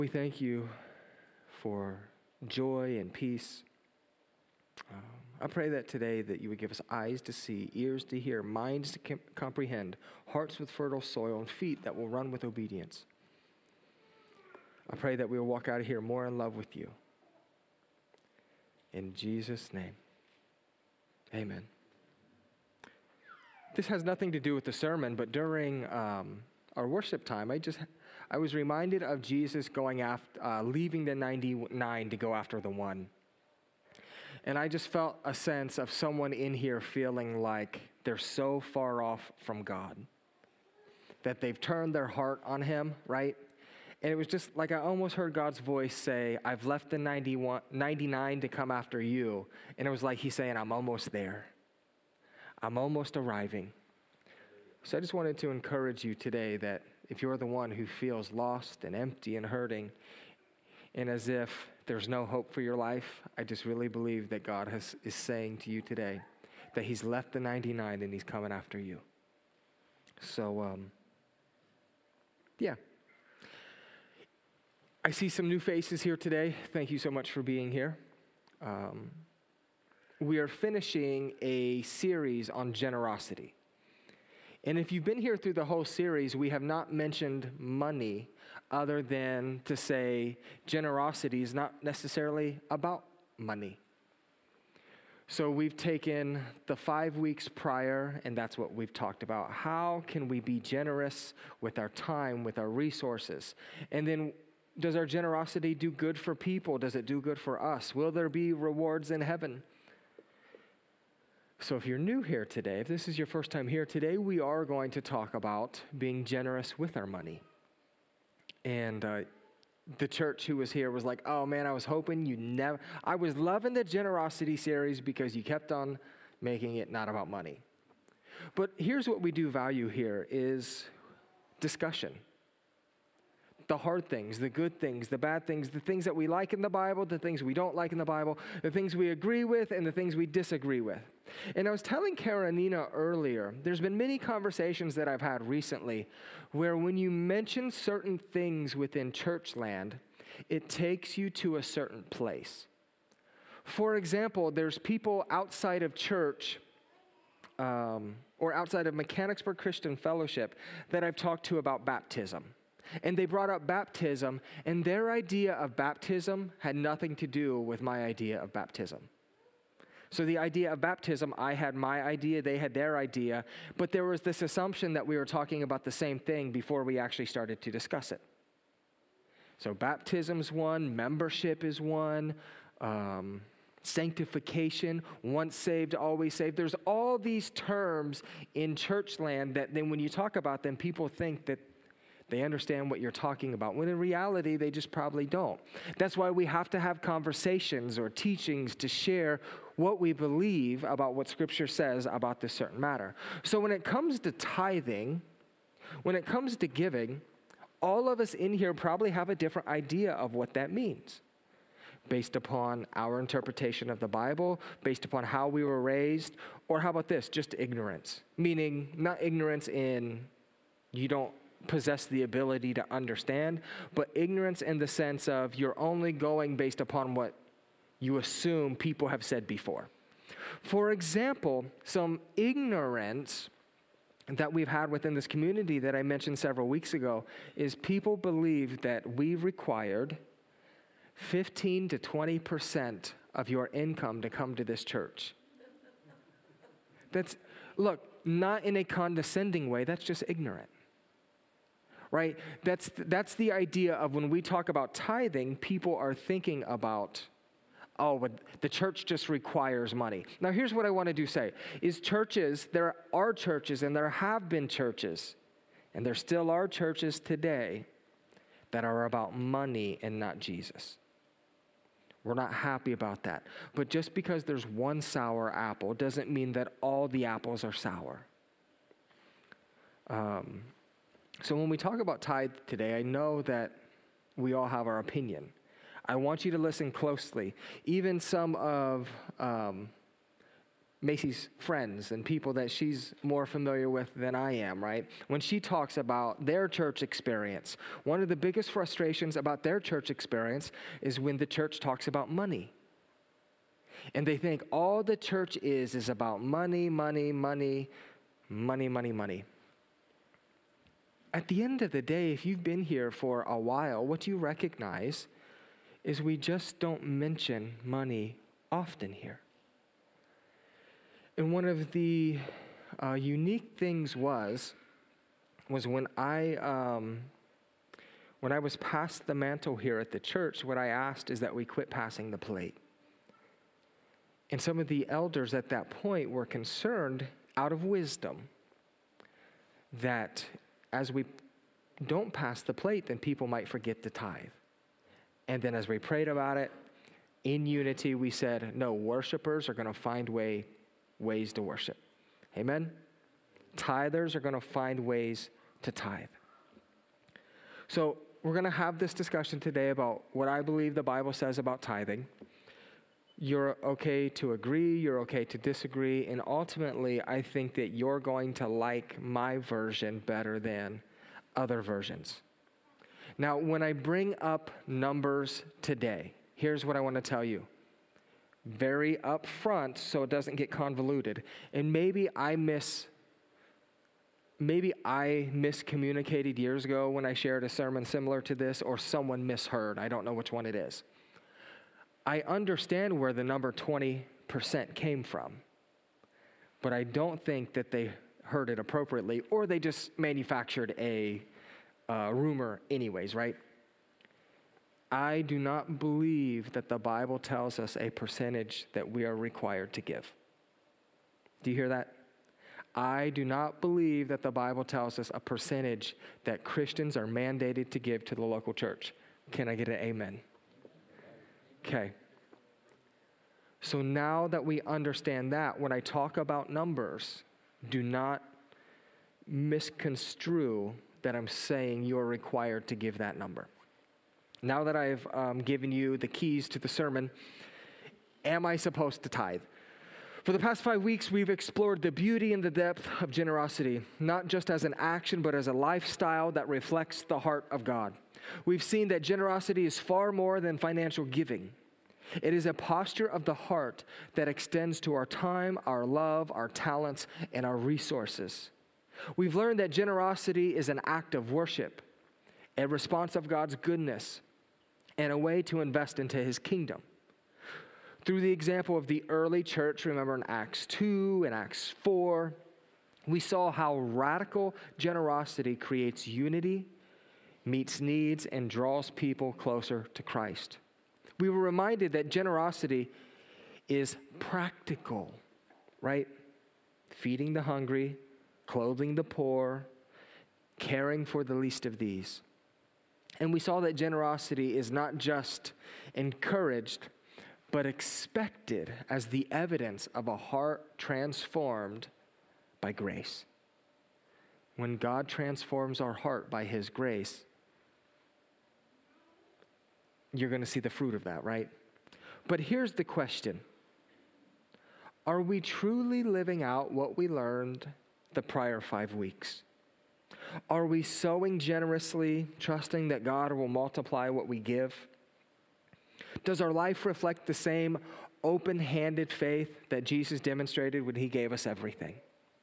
We thank you for joy and peace. I pray that today that you would give us eyes to see, ears to hear, minds to comprehend, hearts with fertile soil, and feet that will run with obedience. I pray that we will walk out of here more in love with you. In Jesus' name, amen. This has nothing to do with the sermon, but during our worship time, I was reminded of Jesus going after, leaving the 99 to go after the one. And I just felt a sense of someone in here feeling like they're so far off from God, that they've turned their heart on him, right? And it was just like I almost heard God's voice say, I've left the 99 to come after you. And it was like he's saying, I'm almost there. I'm almost arriving. So I just wanted to encourage you today that if you're the one who feels lost and empty and hurting, and as if there's no hope for your life, I just really believe that God is saying to you today that he's left the 99 and he's coming after you. So, yeah. I see some new faces here today. Thank you so much for being here. We are finishing a series on generosity. And if you've been here through the whole series, we have not mentioned money other than to say generosity is not necessarily about money. So we've taken the 5 weeks prior, and that's what we've talked about. How can we be generous with our time, with our resources? And then does our generosity do good for people? Does it do good for us? Will there be rewards in heaven? So if you're new here today, if this is your first time here today, we are going to talk about being generous with our money. And the church who was here was like, oh man, I was hoping I was loving the generosity series because you kept on making it not about money. But here's what we do value here is discussion. The hard things, the good things, the bad things, the things that we like in the Bible, the things we don't like in the Bible, the things we agree with, and the things we disagree with. And I was telling Kara and Nina earlier, there's been many conversations that I've had recently where when you mention certain things within church land, it takes you to a certain place. For example, there's people outside of church or outside of Mechanicsburg Christian Fellowship that I've talked to about baptism. And they brought up baptism, and their idea of baptism had nothing to do with my idea of baptism. So the idea of baptism, I had my idea, they had their idea, but there was this assumption that we were talking about the same thing before we actually started to discuss it. So baptism's one, membership is one, sanctification, once saved, always saved. There's all these terms in church land that then when you talk about them, people think that they understand what you're talking about, when in reality, they just probably don't. That's why we have to have conversations or teachings to share what we believe about what Scripture says about this certain matter. So when it comes to tithing, when it comes to giving, all of us in here probably have a different idea of what that means, based upon our interpretation of the Bible, based upon how we were raised, or how about this, just ignorance, meaning not ignorance in you don't possess the ability to understand, but ignorance in the sense of you're only going based upon what you assume people have said before. For example, some ignorance that we've had within this community that I mentioned several weeks ago is people believe that we required 15 to 20% of your income to come to this church. Look, not in a condescending way, that's just ignorant. Right? That's the idea of when we talk about tithing, people are thinking about, but the church just requires money. Now, here's what I want to say, is churches, there are churches and there have been churches, and there still are churches today that are about money and not Jesus. We're not happy about that. But just because there's one sour apple doesn't mean that all the apples are sour. So when we talk about tithe today, I know that we all have our opinion. I want you to listen closely. Even some of Macy's friends and people that she's more familiar with than I am, right? When she talks about their church experience, one of the biggest frustrations about their church experience is when the church talks about money. And they think all the church is about money, money, money, money, money, money. At the end of the day, if you've been here for a while, what you recognize is we just don't mention money often here. And one of the unique things was when I was passed the mantle here at the church, what I asked is that we quit passing the plate. And some of the elders at that point were concerned, out of wisdom, that as we don't pass the plate, then people might forget to tithe. And then as we prayed about it, in unity, we said, no, worshipers are going to find ways to worship. Amen? Tithers are going to find ways to tithe. So we're going to have this discussion today about what I believe the Bible says about tithing. You're okay to agree, you're okay to disagree, and ultimately, I think that you're going to like my version better than other versions. Now, when I bring up numbers today, here's what I want to tell you. Very upfront, so it doesn't get convoluted. And maybe I miscommunicated years ago when I shared a sermon similar to this, or someone misheard. I don't know which one it is. I understand where the number 20% came from, but I don't think that they heard it appropriately, or they just manufactured a rumor anyways, right? I do not believe that the Bible tells us a percentage that we are required to give. Do you hear that? I do not believe that the Bible tells us a percentage that Christians are mandated to give to the local church. Can I get an amen? Okay. So now that we understand that, when I talk about numbers, do not misconstrue that I'm saying you're required to give that number. Now that I've given you the keys to the sermon, am I supposed to tithe? For the past 5 weeks, we've explored the beauty and the depth of generosity, not just as an action, but as a lifestyle that reflects the heart of God. We've seen that generosity is far more than financial giving. It is a posture of the heart that extends to our time, our love, our talents, and our resources. We've learned that generosity is an act of worship, a response of God's goodness, and a way to invest into his kingdom. Through the example of the early church, remember in Acts 2 and Acts 4, we saw how radical generosity creates unity, meets needs, and draws people closer to Christ. We were reminded that generosity is practical, right? Feeding the hungry, clothing the poor, caring for the least of these. And we saw that generosity is not just encouraged, but expected as the evidence of a heart transformed by grace. When God transforms our heart by his grace, you're going to see the fruit of that, right? But here's the question. Are we truly living out what we learned the prior 5 weeks? Are we sowing generously, trusting that God will multiply what we give? Does our life reflect the same open-handed faith that Jesus demonstrated when he gave us everything?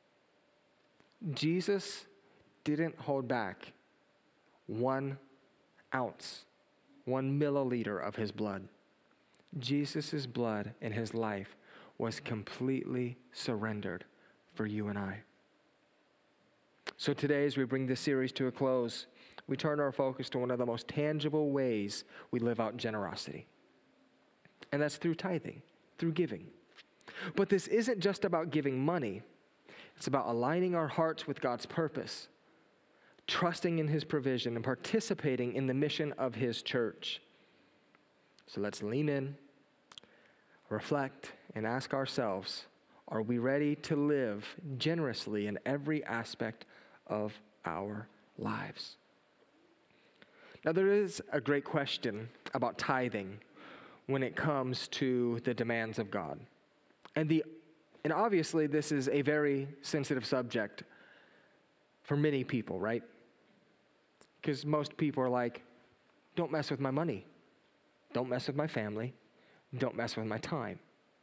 Jesus didn't hold back 1 ounce, 1 milliliter of his blood. Jesus' blood and his life was completely surrendered for you and I. So today, as we bring this series to a close, we turn our focus to one of the most tangible ways we live out generosity. And that's through tithing, through giving. But this isn't just about giving money. It's about aligning our hearts with God's purpose, trusting in his provision, and participating in the mission of his church. So let's lean in, reflect, and ask ourselves, are we ready to live generously in every aspect of our lives? Now, there is a great question about tithing when it comes to the demands of God. And And obviously, this is a very sensitive subject for many people, right? Because most people are like, don't mess with my money. Don't mess with my family. Don't mess with my time.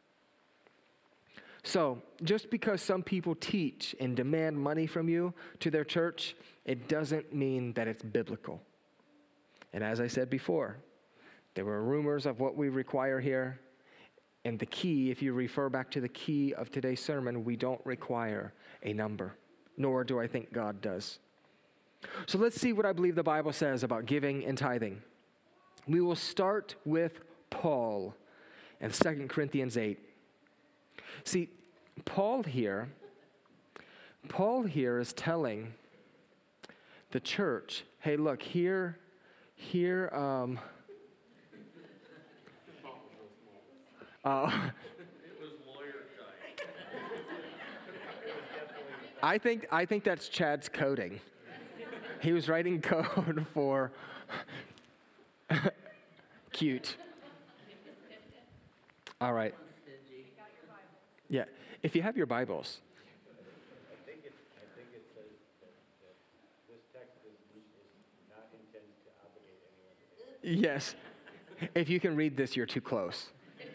So, just because some people teach and demand money from you to their church, it doesn't mean that it's biblical. And as I said before, there were rumors of what we require here. And the key, if you refer back to the key of today's sermon, we don't require a number, nor do I think God does. So let's see what I believe the Bible says about giving and tithing. We will start with Paul in 2 Corinthians 8. See, Paul here is telling the church, hey, look, here, I think that's Chad's coding. He was writing code for cute. All right. Yeah, if you have your Bibles. I think it says that this text is not intended to obligate anyone. Yes. If you can read this, you're too close.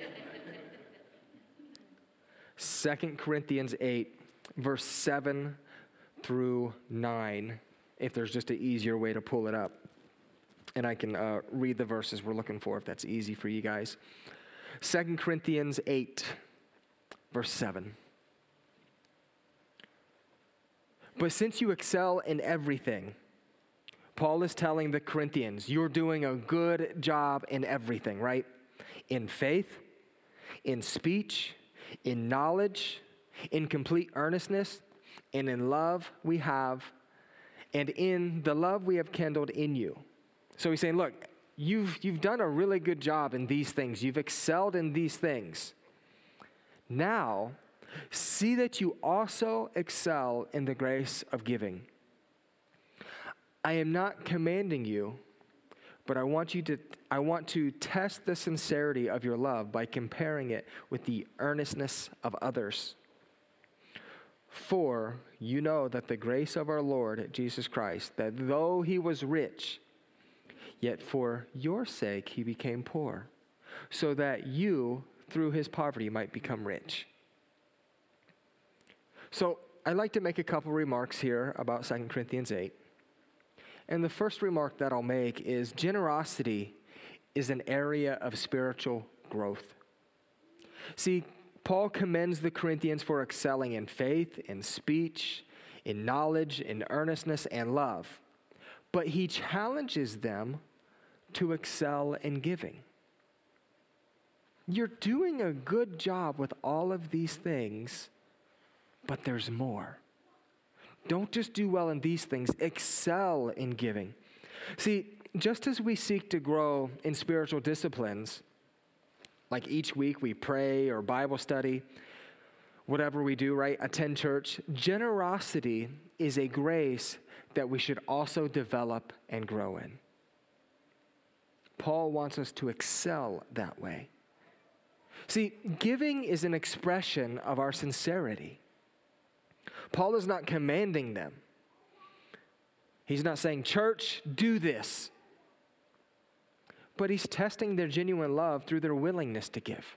2 Corinthians 8, verse 7 through 9, if there's just an easier way to pull it up. And I can read the verses we're looking for if that's easy for you guys. 2 Corinthians 8, verse 7. But since you excel in everything, Paul is telling the Corinthians, you're doing a good job in everything, right? In faith, in speech, in knowledge, in complete earnestness, and in love we have, and in the love we have kindled in you. So he's saying, look, you've done a really good job in these things. You've excelled in these things. Now, see that you also excel in the grace of giving. I am not commanding you, but I want to test the sincerity of your love by comparing it with the earnestness of others. For you know that the grace of our Lord Jesus Christ, that though he was rich, yet for your sake he became poor, so that you, through his poverty, might become rich. So I'd like to make a couple remarks here about 2 Corinthians 8. And the first remark that I'll make is generosity is an area of spiritual growth. See, Paul commends the Corinthians for excelling in faith, in speech, in knowledge, in earnestness, and love. But he challenges them to excel in giving. You're doing a good job with all of these things, but there's more. Don't just do well in these things, excel in giving. See, just as we seek to grow in spiritual disciplines, like each week we pray or Bible study, whatever we do, right? Attend church. Generosity is a grace that we should also develop and grow in. Paul wants us to excel that way. See, giving is an expression of our sincerity. Paul is not commanding them. He's not saying, church, do this. But he's testing their genuine love through their willingness to give.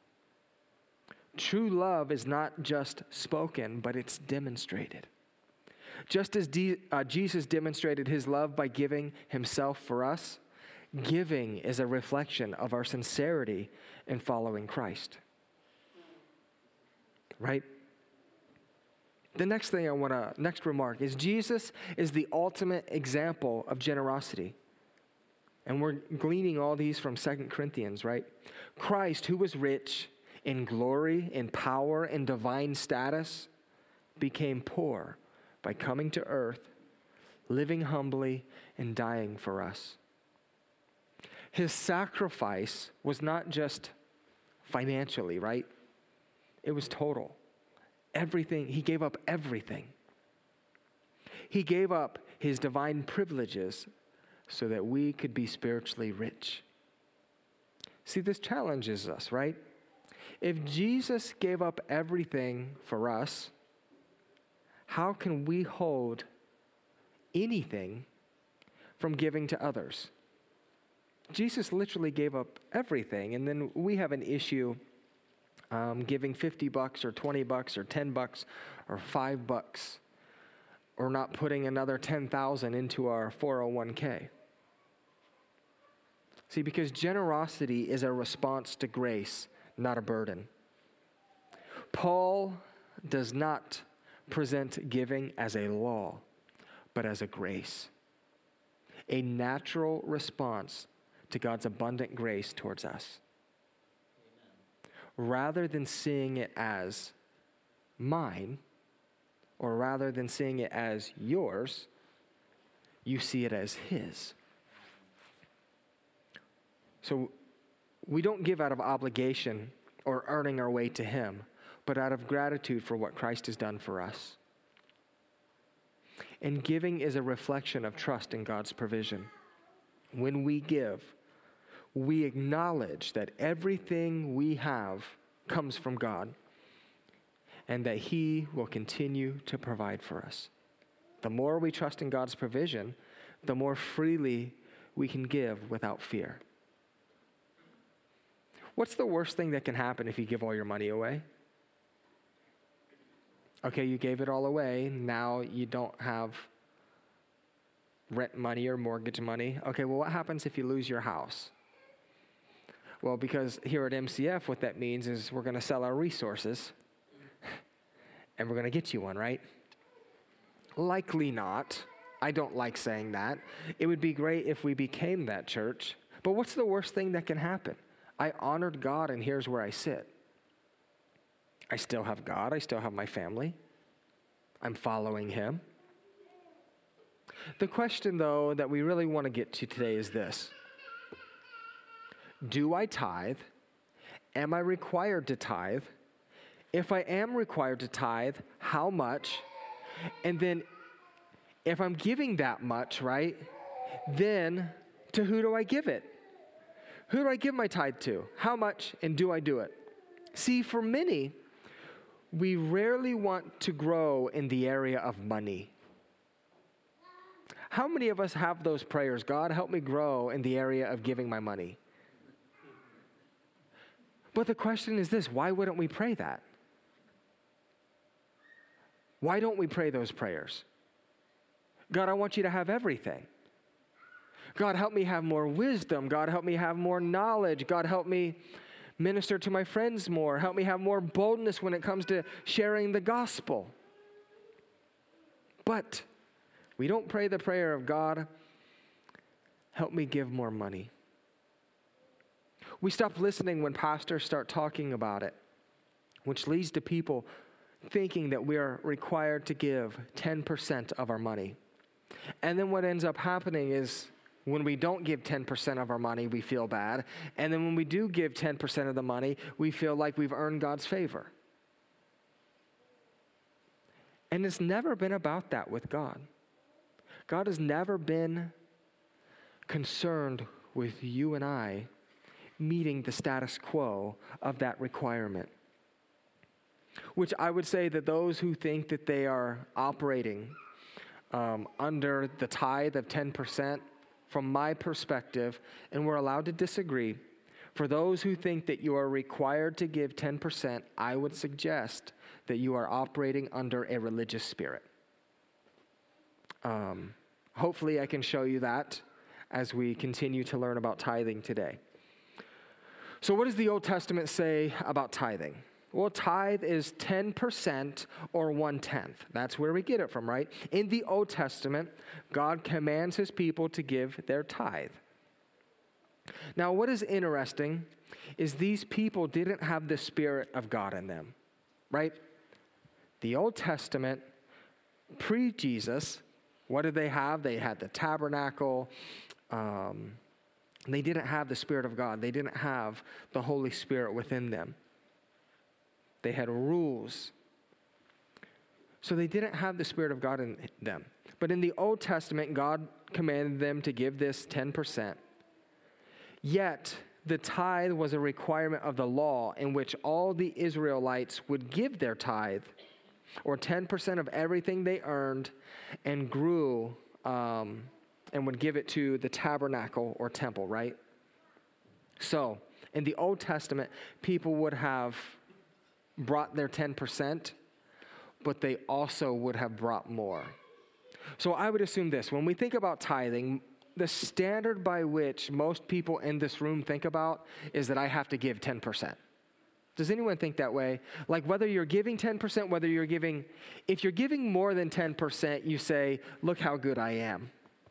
True love is not just spoken, but it's demonstrated. Just as Jesus demonstrated his love by giving himself for us, giving is a reflection of our sincerity in following Christ. Right? The next remark is Jesus is the ultimate example of generosity. And we're gleaning all these from 2 Corinthians, right? Christ, who was rich in glory, in power, in divine status, became poor by coming to earth, living humbly, and dying for us. His sacrifice was not just financially, right? It was total. Everything, he gave up everything. He gave up his divine privileges so that we could be spiritually rich. See, this challenges us, right? If Jesus gave up everything for us, how can we hold anything from giving to others? Jesus literally gave up everything, and then we have an issue giving $50 or $20 or $10 or $5 or not putting another $10,000 into our 401k. See, because generosity is a response to grace, not a burden. Paul does not present giving as a law, but as a grace, a natural response to God's abundant grace towards us. Amen. Rather than seeing it as mine, or rather than seeing it as yours, you see it as His. So we don't give out of obligation or earning our way to Him, but out of gratitude for what Christ has done for us. And giving is a reflection of trust in God's provision. When we give, we acknowledge that everything we have comes from God and that He will continue to provide for us. The more we trust in God's provision, the more freely we can give without fear. What's the worst thing that can happen if you give all your money away? Okay, you gave it all away. Now you don't have rent money or mortgage money. Okay, well, what happens if you lose your house? Well, because here at MCF, what that means is we're going to sell our resources and we're going to get you one, right? Likely not. I don't like saying that. It would be great if we became that church. But what's the worst thing that can happen? I honored God, and here's where I sit. I still have God. I still have my family. I'm following Him. The question, though, that we really want to get to today is this. Do I tithe? Am I required to tithe? If I am required to tithe, how much? And then if I'm giving that much, right, then to who do I give it? Who do I give my tithe to? How much, and do I do it? See, for many, we rarely want to grow in the area of money. How many of us have those prayers? God, help me grow in the area of giving my money. But the question is this, why wouldn't we pray that? Why don't we pray those prayers? God, I want you to have everything. God, help me have more wisdom. God, help me have more knowledge. God, help me minister to my friends more. Help me have more boldness when it comes to sharing the gospel. But we don't pray the prayer of God, help me give more money. We stop listening when pastors start talking about it, which leads to people thinking that we are required to give 10% of our money. And then what ends up happening is when we don't give 10% of our money, we feel bad. And then when we do give 10% of the money, we feel like we've earned God's favor. And it's never been about that with God. God has never been concerned with you and I meeting the status quo of that requirement. Which I would say that those who think that they are operating under the tithe of 10%, from my perspective, and we're allowed to disagree, for those who think that you are required to give 10%, I would suggest that you are operating under a religious spirit. Hopefully I can show you that as we continue to learn about tithing today. So what does the Old Testament say about tithing? Well, tithe is 10% or 1/10. That's where we get it from, right? In the Old Testament, God commands His people to give their tithe. Now, what is interesting is these people didn't have the Spirit of God in them, right? The Old Testament, pre-Jesus, what did they have? They had the tabernacle. They didn't have the Spirit of God. They didn't have the Holy Spirit within them. They had rules. So they didn't have the Spirit of God in them. But in the Old Testament, God commanded them to give this 10%. Yet, the tithe was a requirement of the law in which all the Israelites would give their tithe, or 10% of everything they earned, and grew and would give it to the tabernacle or temple, right? So, in the Old Testament, people would have brought their 10%, but they also would have brought more. So I would assume this: when we think about tithing, the standard by which most people in this room think about is that I have to give 10%. Does anyone think that way? Like whether you're giving 10%, if you're giving more than 10%, you say, look how good I am.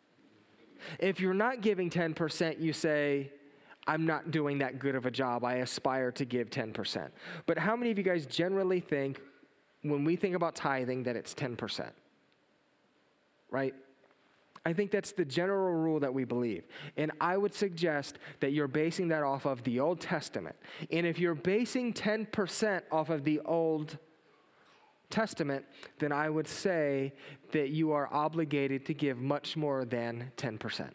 If you're not giving 10%, you say, I'm not doing that good of a job. I aspire to give 10%. But how many of you guys generally think, when we think about tithing, that it's 10%? Right? I think that's the general rule that we believe. And I would suggest that you're basing that off of the Old Testament. And if you're basing 10% off of the Old Testament, then I would say that you are obligated to give much more than 10%.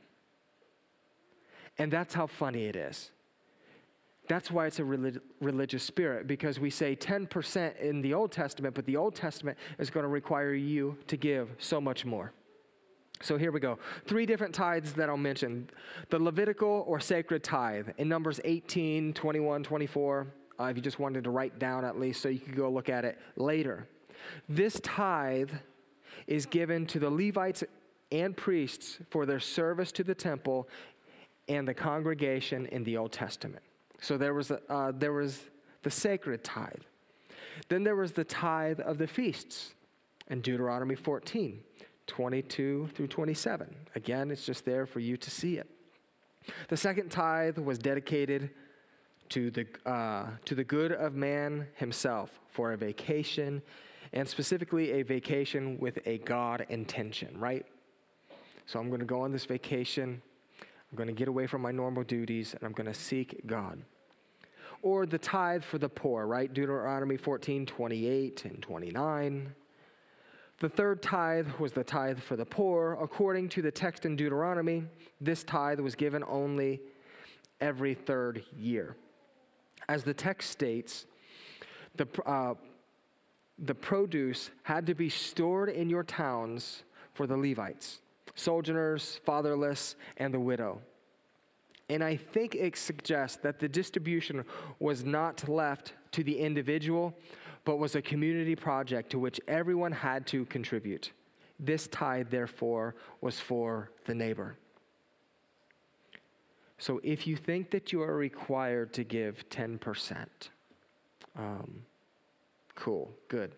And that's how funny it is. That's why it's a religious spirit, because we say 10% in the Old Testament, but the Old Testament is going to require you to give so much more. So here we go. 3 different tithes that I'll mention. The Levitical or sacred tithe in Numbers 18, 21, 24. If you just wanted to write down at least so you could go look at it later. This tithe is given to the Levites and priests for their service to the temple and the congregation in the Old Testament. So there was the sacred tithe. Then there was the tithe of the feasts in Deuteronomy 14. 22 through 27. Again, it's just there for you to see it. The second tithe was dedicated to the good of man himself for a vacation, and specifically a vacation with a God intention, right? So I'm going to go on this vacation. I'm going to get away from my normal duties, and I'm going to seek God. Or the tithe for the poor, right? Deuteronomy 14, 28 and 29. The third tithe was the tithe for the poor. According to the text in Deuteronomy, this tithe was given only every 3rd year. As the text states, the produce had to be stored in your towns for the Levites, sojourners, fatherless, and the widow. And I think it suggests that the distribution was not left to the individual, but was a community project to which everyone had to contribute. This tithe, therefore, was for the neighbor. So if you think that you are required to give 10%, cool, good.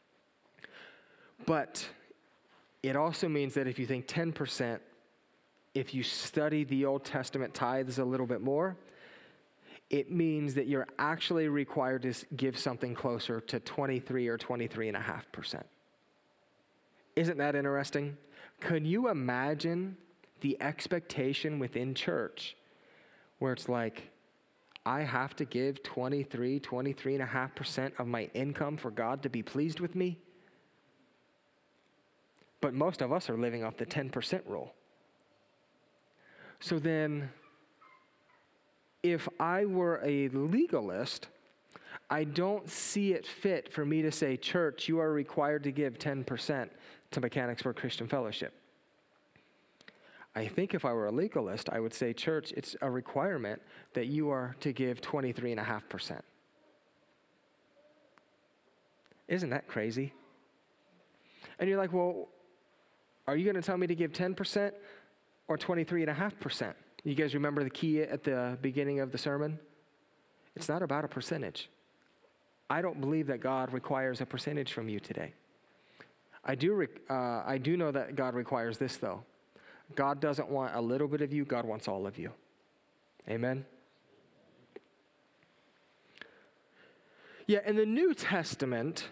But it also means that if you think 10%, if you study the Old Testament tithes a little bit more, it means that you're actually required to give something closer to 23 or 23.5%. Isn't that interesting? Can you imagine the expectation within church where it's like, I have to give 23.5% of my income for God to be pleased with me? But most of us are living off the 10% rule. So then, if I were a legalist, I don't see it fit for me to say, church, you are required to give 10% to Mechanicsburg Christian Fellowship. I think if I were a legalist, I would say, church, it's a requirement that you are to give 23.5%. Isn't that crazy? And you're like, well, are you going to tell me to give 10% or 23.5%? You guys remember the key at the beginning of the sermon? It's not about a percentage. I don't believe that God requires a percentage from you today. I do know that God requires this, though. God doesn't want a little bit of you. God wants all of you. Amen? Yeah, in the New Testament,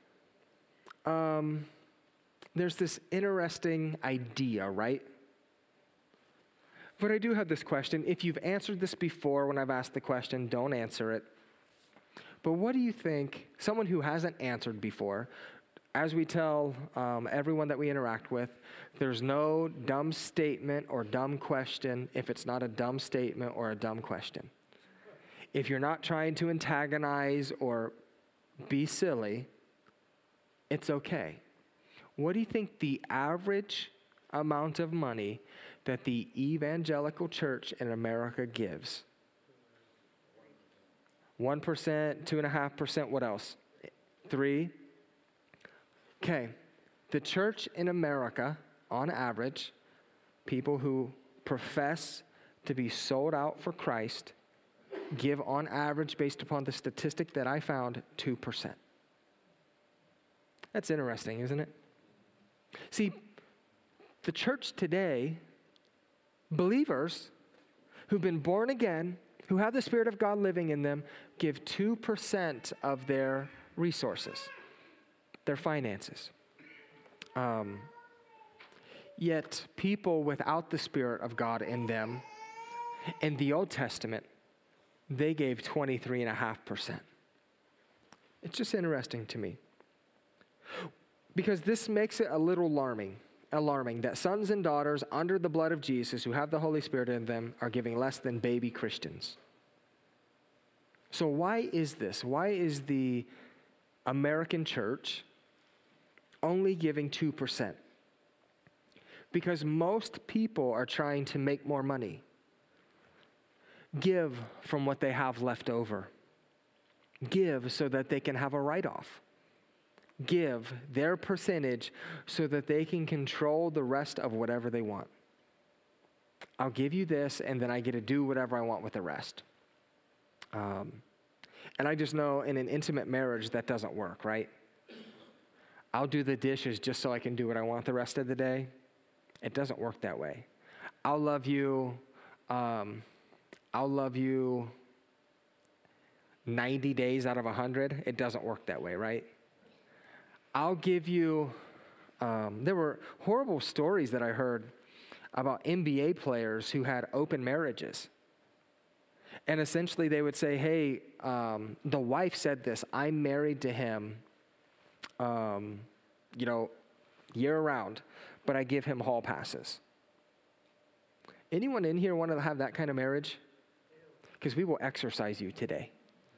there's this interesting idea, right? But I do have this question. If you've answered this before when I've asked the question, don't answer it. But what do you think, someone who hasn't answered before, as we tell everyone that we interact with, there's no dumb statement or dumb question if it's not a dumb statement or a dumb question. if you're not trying to antagonize or be silly, it's okay. What do you think the average amount of money that the evangelical church in America gives? 1%, 2.5%, what else? 3%? Okay, the church in America, on average, people who profess to be sold out for Christ, give on average, based upon the statistic that I found, 2%. That's interesting, isn't it? See, the church today, believers who've been born again, who have the Spirit of God living in them, give 2% of their resources, their finances. Yet people without the Spirit of God in them, in the Old Testament, they gave 23.5%. It's just interesting to me. Because this makes it a little alarming that sons and daughters under the blood of Jesus who have the Holy Spirit in them are giving less than baby Christians. So why is this? Why is the American church only giving 2%? Because most people are trying to make more money. Give from what they have left over. Give so that they can have a write-off. Give their percentage so that they can control the rest of whatever they want. I'll give you this, and then I get to do whatever I want with the rest. And I just know in an intimate marriage that doesn't work, right? I'll do the dishes just so I can do what I want the rest of the day. It doesn't work that way. I'll love you 90 days out of 100. It doesn't work that way, right? I'll give you, there were horrible stories that I heard about NBA players who had open marriages. And essentially they would say, hey, the wife said this, I'm married to him, year round, but I give him hall passes. Anyone in here want to have that kind of marriage? Because we will exercise you today.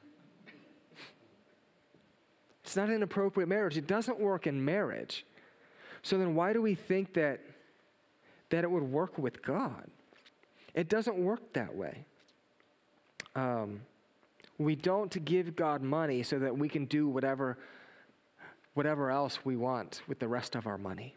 It's not an appropriate marriage. It doesn't work in marriage. So then why do we think that it would work with God? It doesn't work that way. We don't give God money so that we can do whatever else we want with the rest of our money.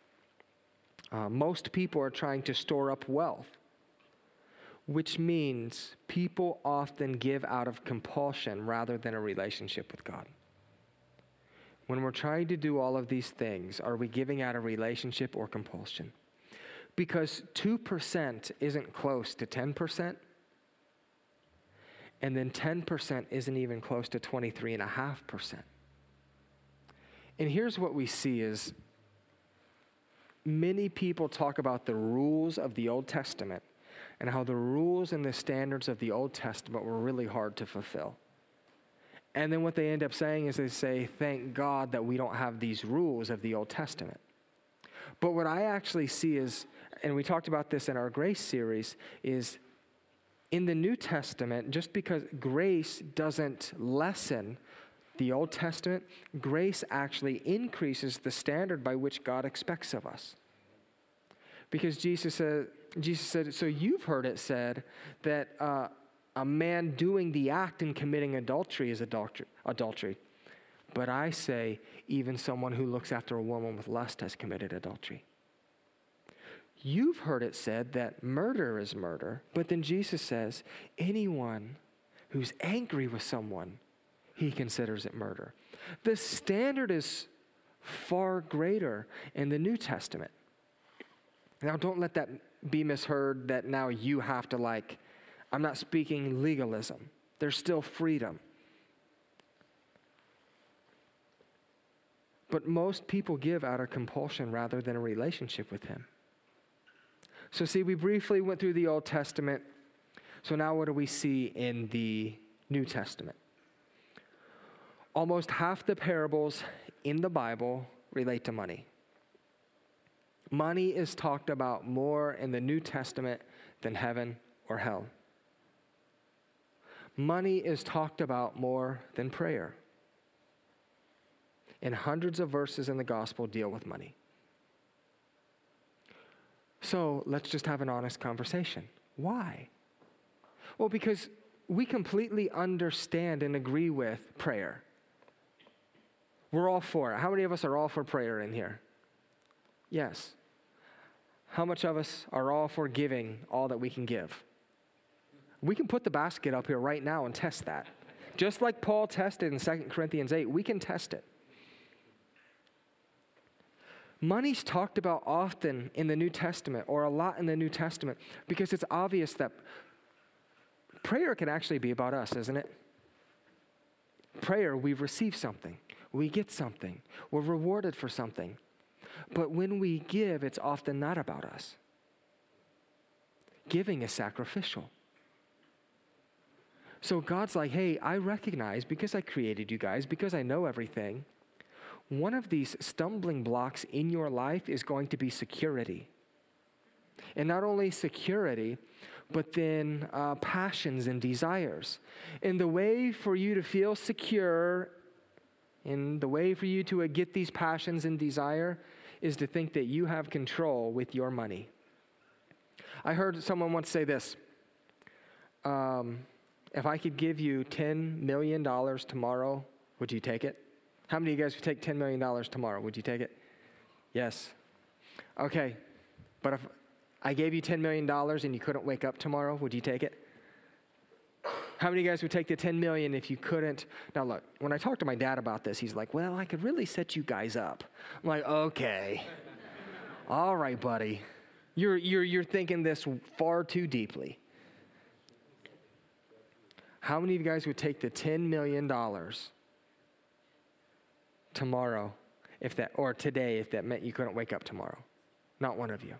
Most people are trying to store up wealth, which means people often give out of compulsion rather than a relationship with God. When we're trying to do all of these things, are we giving out a relationship or compulsion? Because 2% isn't close to 10%, and then 10% isn't even close to 23.5%. And here's what we see is many people talk about the rules of the Old Testament and how the rules and the standards of the Old Testament were really hard to fulfill. And then what they end up saying is they say, thank God that we don't have these rules of the Old Testament. But what I actually see is, and we talked about this in our grace series, is in the New Testament, just because grace doesn't lessen the Old Testament, grace actually increases the standard by which God expects of us. Because Jesus said, so you've heard it said that a man doing the act and committing adultery is adultery. But I say, even someone who looks after a woman with lust has committed adultery. You've heard it said that murder is murder, but then Jesus says, anyone who's angry with someone, he considers it murder. The standard is far greater in the New Testament. Now, don't let that be misheard that now you have to I'm not speaking legalism. There's still freedom. But most people give out of compulsion rather than a relationship with him. So see, we briefly went through the Old Testament. So now what do we see in the New Testament? Almost half the parables in the Bible relate to money. Money is talked about more in the New Testament than heaven or hell. Money is talked about more than prayer. And hundreds of verses in the gospel deal with money. So let's just have an honest conversation. Why? Well, because we completely understand and agree with prayer. We're all for it. How many of us are all for prayer in here? Yes. How much of us are all for giving all that we can give? We can put the basket up here right now and test that. Just like Paul tested in 2 Corinthians 8, we can test it. Money's talked about often in the New Testament, or a lot in the New Testament, because it's obvious that prayer can actually be about us, isn't it? Prayer, we receive something. We get something. We're rewarded for something. But when we give, it's often not about us. Giving is sacrificial. So God's like, hey, I recognize, because I created you guys, because I know everything, one of these stumbling blocks in your life is going to be security. And not only security, but then passions and desires. And the way for you to feel secure, and the way for you to get these passions and desire, is to think that you have control with your money. I heard someone once say this, if I could give you $10 million tomorrow, would you take it? How many of you guys would take $10 million tomorrow? Would you take it? Yes. Okay, but if I gave you $10 million and you couldn't wake up tomorrow, would you take it? How many of you guys would take the $10 million if you couldn't? Now look, when I talked to my dad about this, he's like, well, I could really set you guys up. I'm like, okay. All right, buddy. You're thinking this far too deeply. How many of you guys would take the $10 million tomorrow, or today, if that meant you couldn't wake up tomorrow? Not one of you.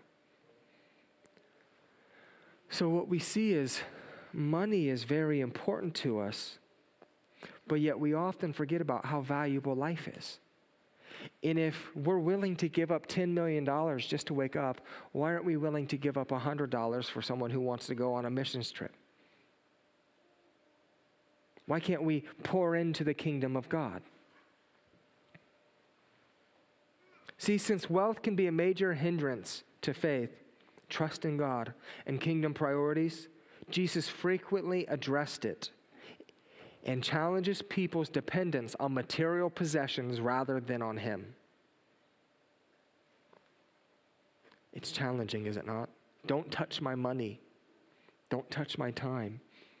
So what we see is money is very important to us, but yet we often forget about how valuable life is. And if we're willing to give up $10 million just to wake up, why aren't we willing to give up $100 for someone who wants to go on a missions trip? Why can't we pour into the kingdom of God? See, since wealth can be a major hindrance to faith, trust in God, and kingdom priorities, Jesus frequently addressed it and challenges people's dependence on material possessions rather than on Him. It's challenging, is it not? Don't touch my money. Don't touch my time.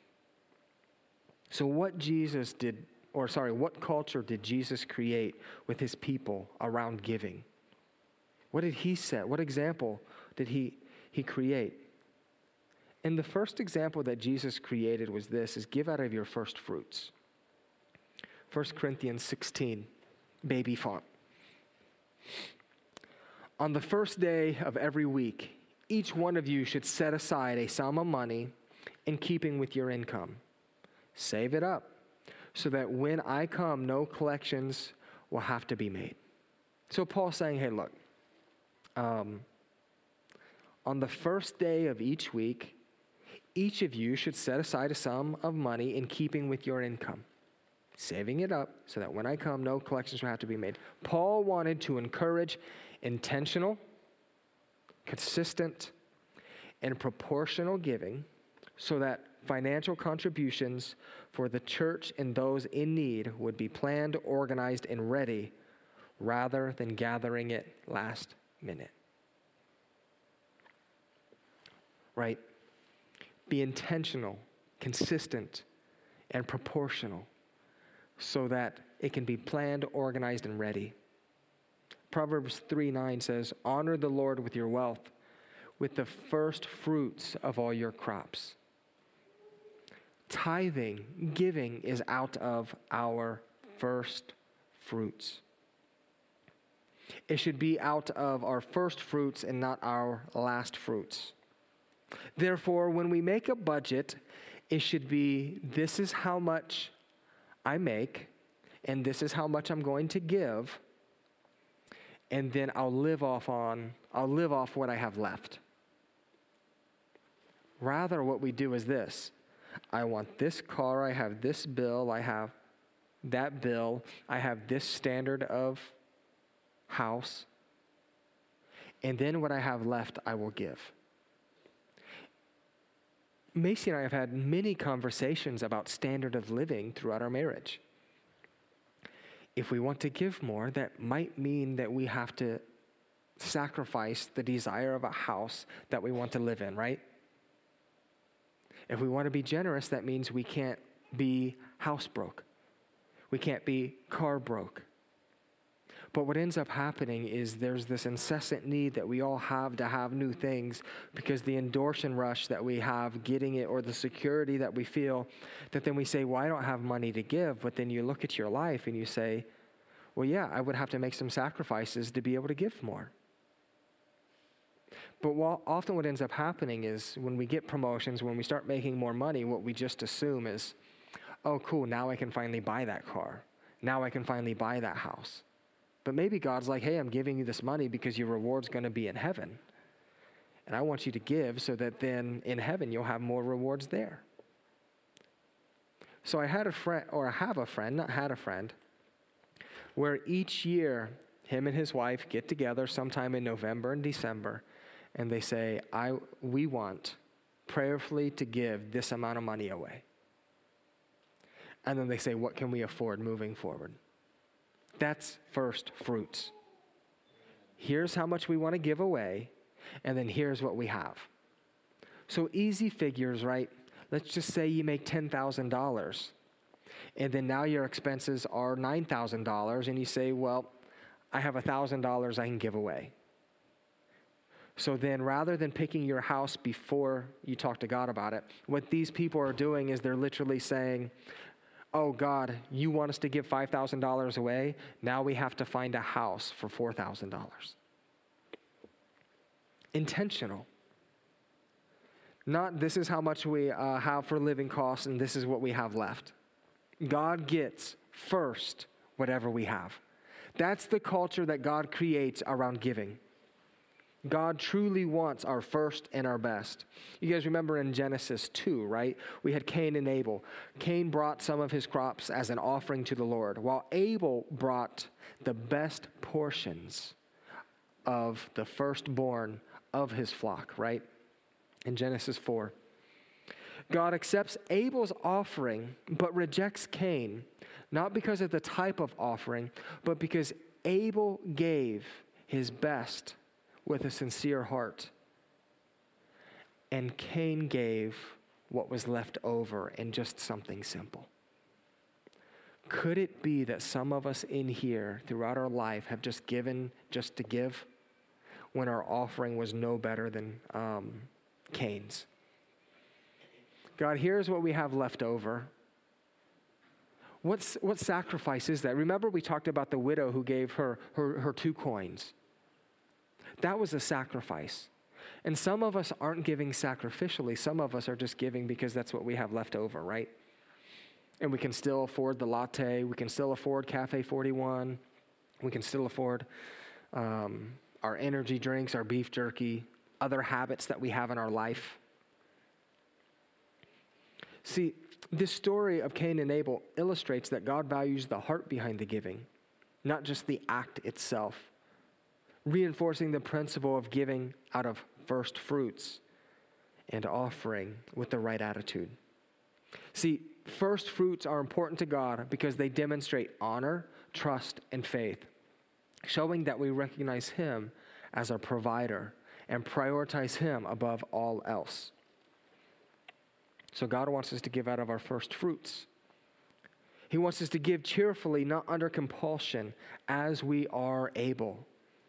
So what what culture did Jesus create with His people around giving? What did He set? What example did He create? And the first example that Jesus created was this, is give out of your first fruits. 1 Corinthians 16, baby font. On the first day of every week, each one of you should set aside a sum of money in keeping with your income. Save it up so that when I come, no collections will have to be made. So Paul's saying, hey, look, on the first day of each week, each of you should set aside a sum of money in keeping with your income, saving it up so that when I come, no collections will have to be made. Paul wanted to encourage intentional, consistent, and proportional giving so that financial contributions for the church and those in need would be planned, organized, and ready rather than gathering it last minute. Right? Be intentional, consistent, and proportional so that it can be planned, organized, and ready. Proverbs 3:9 says, honor the Lord with your wealth, with the first fruits of all your crops. Tithing, giving is out of our first fruits. It should be out of our first fruits and not our last fruits. Therefore, when we make a budget, it should be, this is how much I make, and this is how much I'm going to give, and then I'll live off what I have left. Rather, what we do is this. I want this car, I have this bill, I have that bill, I have this standard of house, and then what I have left, I will give. Macy and I have had many conversations about standard of living throughout our marriage. If we want to give more, that might mean that we have to sacrifice the desire of a house that we want to live in, right? If we want to be generous, that means we can't be house broke. We can't be car broke. But what ends up happening is there's this incessant need that we all have to have new things because the endorphin rush that we have getting it, or the security that we feel, that then we say, well, I don't have money to give. But then you look at your life and you say, well, yeah, I would have to make some sacrifices to be able to give more. But often what ends up happening is when we get promotions, when we start making more money, what we just assume is, oh, cool, now I can finally buy that car. Now I can finally buy that house. But maybe God's like, hey, I'm giving you this money because your reward's going to be in heaven. And I want you to give so that then in heaven you'll have more rewards there. So I have a friend, where each year him and his wife get together sometime in November and December, and they say, we want prayerfully to give this amount of money away. And then they say, what can we afford moving forward? That's first fruits. Here's how much we want to give away, and then here's what we have. So easy figures, right? Let's just say you make $10,000, and then now your expenses are $9,000, and you say, well, I have $1,000 I can give away. So then rather than picking your house before you talk to God about it, what these people are doing is they're literally saying, oh, God, you want us to give $5,000 away? Now we have to find a house for $4,000. Intentional. Not this is how much we have for living costs and this is what we have left. God gets first whatever we have. That's the culture that God creates around giving. God truly wants our first and our best. You guys remember in Genesis 2, right? We had Cain and Abel. Cain brought some of his crops as an offering to the Lord, while Abel brought the best portions of the firstborn of his flock, right? In Genesis 4. God accepts Abel's offering, but rejects Cain, not because of the type of offering, but because Abel gave his best with a sincere heart. And Cain gave what was left over in just something simple. Could it be that some of us in here throughout our life have just given just to give when our offering was no better than Cain's? God, here's what we have left over. What sacrifice is that? Remember we talked about the widow who gave her 2 coins. That was a sacrifice. And some of us aren't giving sacrificially. Some of us are just giving because that's what we have left over, right? And we can still afford the latte. We can still afford Cafe 41. We can still afford our energy drinks, our beef jerky, other habits that we have in our life. See, this story of Cain and Abel illustrates that God values the heart behind the giving, not just the act itself, reinforcing the principle of giving out of first fruits and offering with the right attitude. See, first fruits are important to God because they demonstrate honor, trust, and faith, showing that we recognize Him as our provider and prioritize Him above all else. So God wants us to give out of our first fruits. He wants us to give cheerfully, not under compulsion, as we are able.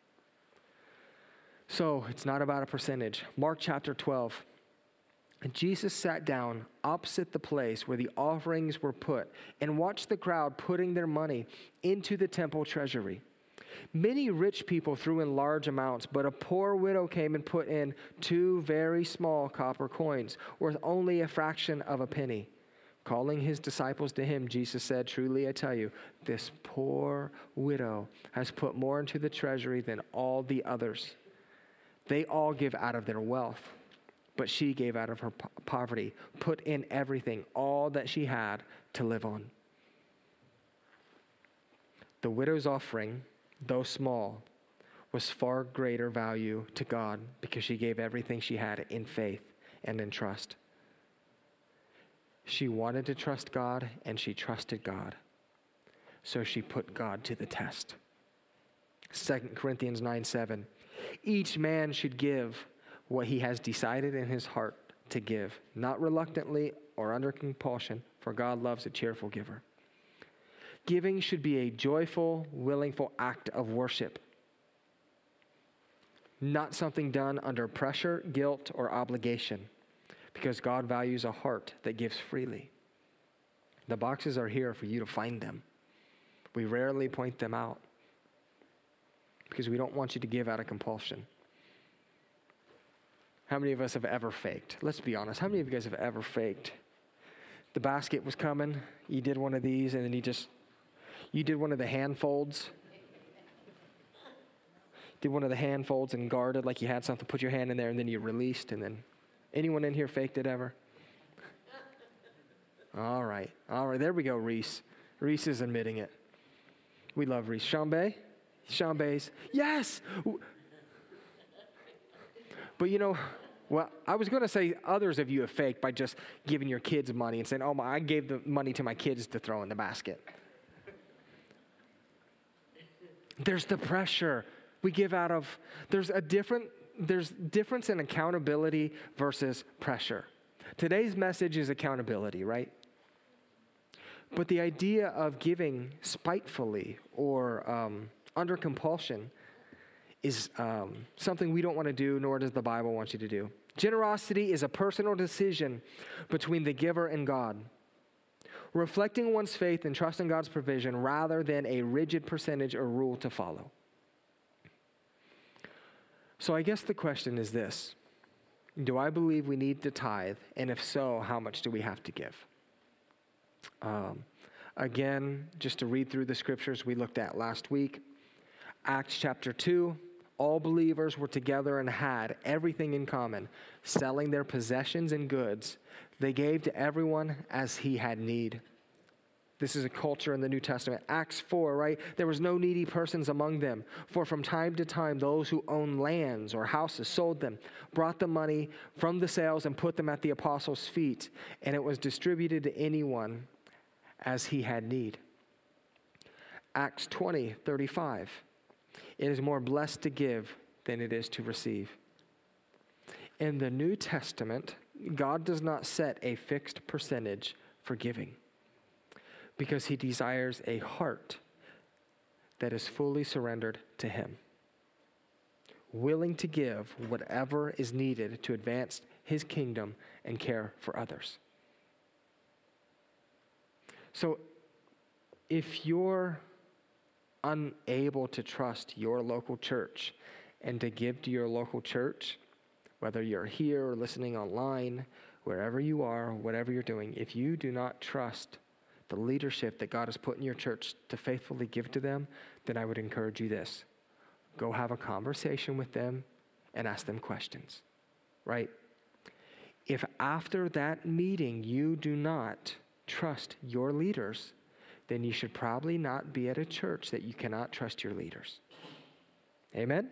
So it's not about a percentage. Mark chapter 12. Jesus sat down opposite the place where the offerings were put and watched the crowd putting their money into the temple treasury. Many rich people threw in large amounts, but a poor widow came and put in 2 very small copper coins, worth only a fraction of a penny. Calling his disciples to him, Jesus said, "Truly I tell you, this poor widow has put more into the treasury than all the others. They all give out of their wealth, but she gave out of her poverty, put in everything, all that she had to live on. The widow's offering, though small, was far greater value to God because she gave everything she had in faith and in trust. She wanted to trust God, and she trusted God. So she put God to the test. 2 Corinthians 9:7. Each man should give what he has decided in his heart to give, not reluctantly or under compulsion, for God loves a cheerful giver. Giving should be a joyful, willful act of worship, not something done under pressure, guilt, or obligation, because God values a heart that gives freely. The boxes are here for you to find them. We rarely point them out because we don't want you to give out of compulsion. How many of us have ever faked? Let's be honest. How many of you guys have ever faked? The basket was coming, you did one of these, and then you did one of the hand folds. Did one of the hand folds and guarded like you had something, put your hand in there, and then you released, and then anyone in here faked it ever? All right, there we go, Reese. Reese is admitting it. We love Reese. Shambe? Shambe's, yes! But well, I was going to say others of you have faked by just giving your kids money and saying, I gave the money to my kids to throw in the basket. There's the pressure. We give out of, there's difference in accountability versus pressure. Today's message is accountability, right? But the idea of giving spitefully or under compulsion is something we don't want to do, nor does the Bible want you to do. Generosity is a personal decision between the giver and God, reflecting one's faith and trusting God's provision rather than a rigid percentage or rule to follow. So I guess the question is this: do I believe we need to tithe? And if so, how much do we have to give? Again, just to read through the scriptures we looked at last week, Acts chapter 2, all believers were together and had everything in common, selling their possessions and goods. They gave to everyone as he had need. This is a culture in the New Testament. Acts 4, right? There was no needy persons among them. For from time to time, those who owned lands or houses sold them, brought the money from the sales and put them at the apostles' feet, and it was distributed to anyone as he had need. Acts 20:35. It is more blessed to give than it is to receive. In the New Testament, God does not set a fixed percentage for giving because he desires a heart that is fully surrendered to him, willing to give whatever is needed to advance his kingdom and care for others. So if you're unable to trust your local church and to give to your local church, whether you're here or listening online, wherever you are, whatever you're doing, if you do not trust the leadership that God has put in your church to faithfully give to them, then I would encourage you this: go have a conversation with them and ask them questions, right? If after that meeting you do not trust your leaders, then you should probably not be at a church that you cannot trust your leaders. Amen?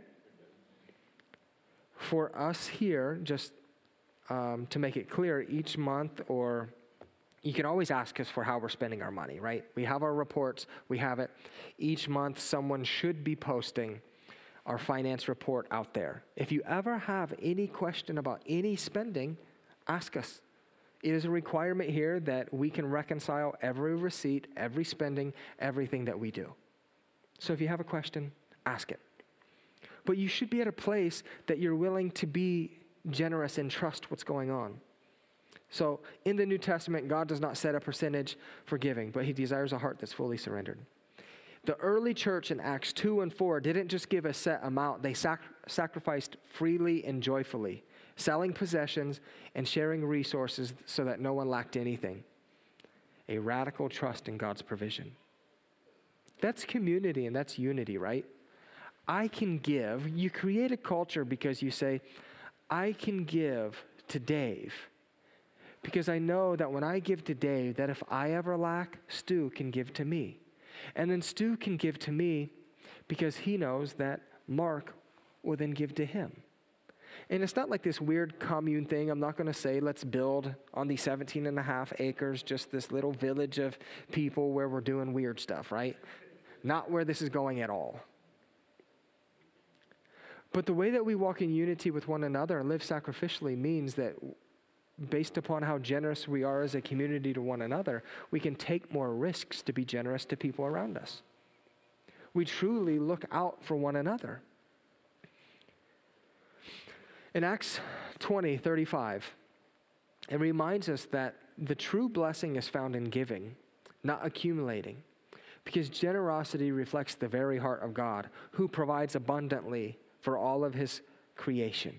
For us here, just to make it clear, each month, or you can always ask us for how we're spending our money, right? We have our reports, we have it. Each month, someone should be posting our finance report out there. If you ever have any question about any spending, ask us. It is a requirement here that we can reconcile every receipt, every spending, everything that we do. So if you have a question, ask it. But you should be at a place that you're willing to be generous and trust what's going on. So in the New Testament, God does not set a percentage for giving, but he desires a heart that's fully surrendered. The early church in Acts 2 and 4 didn't just give a set amount. They sacrificed freely and joyfully, selling possessions and sharing resources so that no one lacked anything. A radical trust in God's provision. That's community and that's unity, right? I can give. You create a culture because you say, I can give to Dave because I know that when I give to Dave, that if I ever lack, Stu can give to me. And then Stu can give to me because he knows that Mark will then give to him. And it's not like this weird commune thing. I'm not going to say, let's build on these 17 and a half acres, just this little village of people where we're doing weird stuff, right? Not where this is going at all. But the way that we walk in unity with one another and live sacrificially means that based upon how generous we are as a community to one another, we can take more risks to be generous to people around us. We truly look out for one another. In Acts 20:35, it reminds us that the true blessing is found in giving, not accumulating, because generosity reflects the very heart of God, who provides abundantly for all of his creation.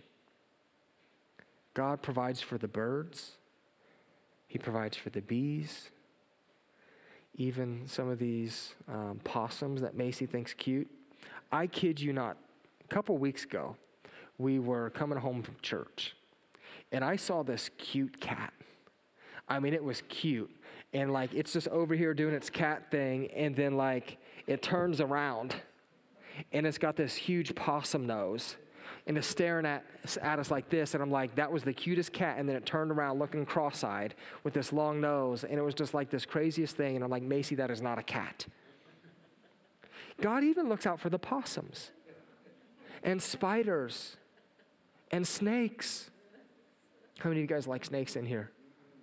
God provides for the birds. He provides for the bees. Even some of these possums that Macy thinks cute. I kid you not, a couple weeks ago, we were coming home from church, and I saw this cute cat. I mean, it was cute. And like, it's just over here doing its cat thing, and then like, it turns around, and it's got this huge possum nose, and it's staring at us like this, and I'm like, that was the cutest cat, and then it turned around looking cross-eyed with this long nose, and it was just like this craziest thing, and I'm like, Macy, that is not a cat. God even looks out for the possums, and spiders, and snakes. How many of you guys like snakes in here?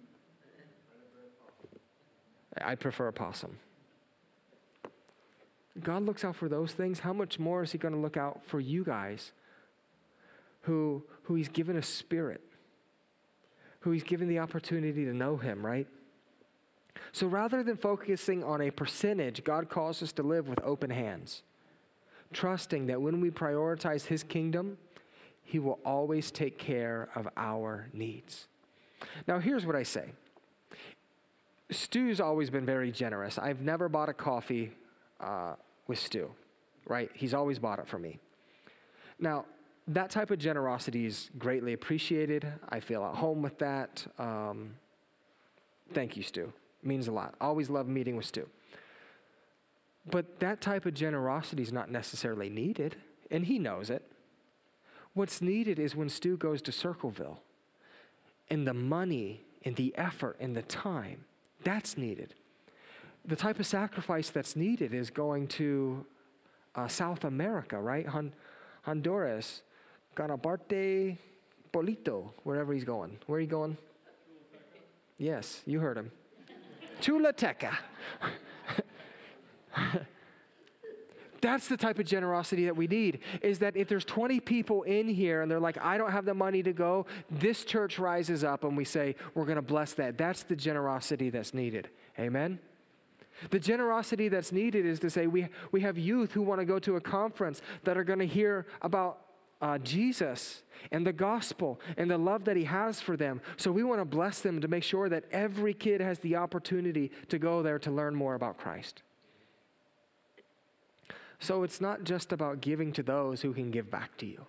I prefer a possum. God looks out for those things. How much more is he going to look out for you guys who he's given a spirit, who he's given the opportunity to know him, right? So rather than focusing on a percentage, God calls us to live with open hands, trusting that when we prioritize his kingdom, he will always take care of our needs. Now, here's what I say. Stu's always been very generous. I've never bought a coffee with Stu, right? He's always bought it for me. Now, that type of generosity is greatly appreciated. I feel at home with that. Thank you, Stu. It means a lot. I always love meeting with Stu. But that type of generosity is not necessarily needed, and he knows it. What's needed is when Stu goes to Circleville, and the money and the effort and the time, that's needed. The type of sacrifice that's needed is going to South America, right? Honduras, Ganaparte, Polito, wherever he's going. Where are you going? Yes, you heard him. Chulateca. That's the type of generosity that we need, is that if there's 20 people in here and they're like, I don't have the money to go, this church rises up and we say, we're going to bless that. That's the generosity that's needed. Amen? The generosity that's needed is to say we have youth who want to go to a conference that are going to hear about Jesus and the gospel and the love that he has for them. So we want to bless them to make sure that every kid has the opportunity to go there to learn more about Christ. So it's not just about giving to those who can give back to you.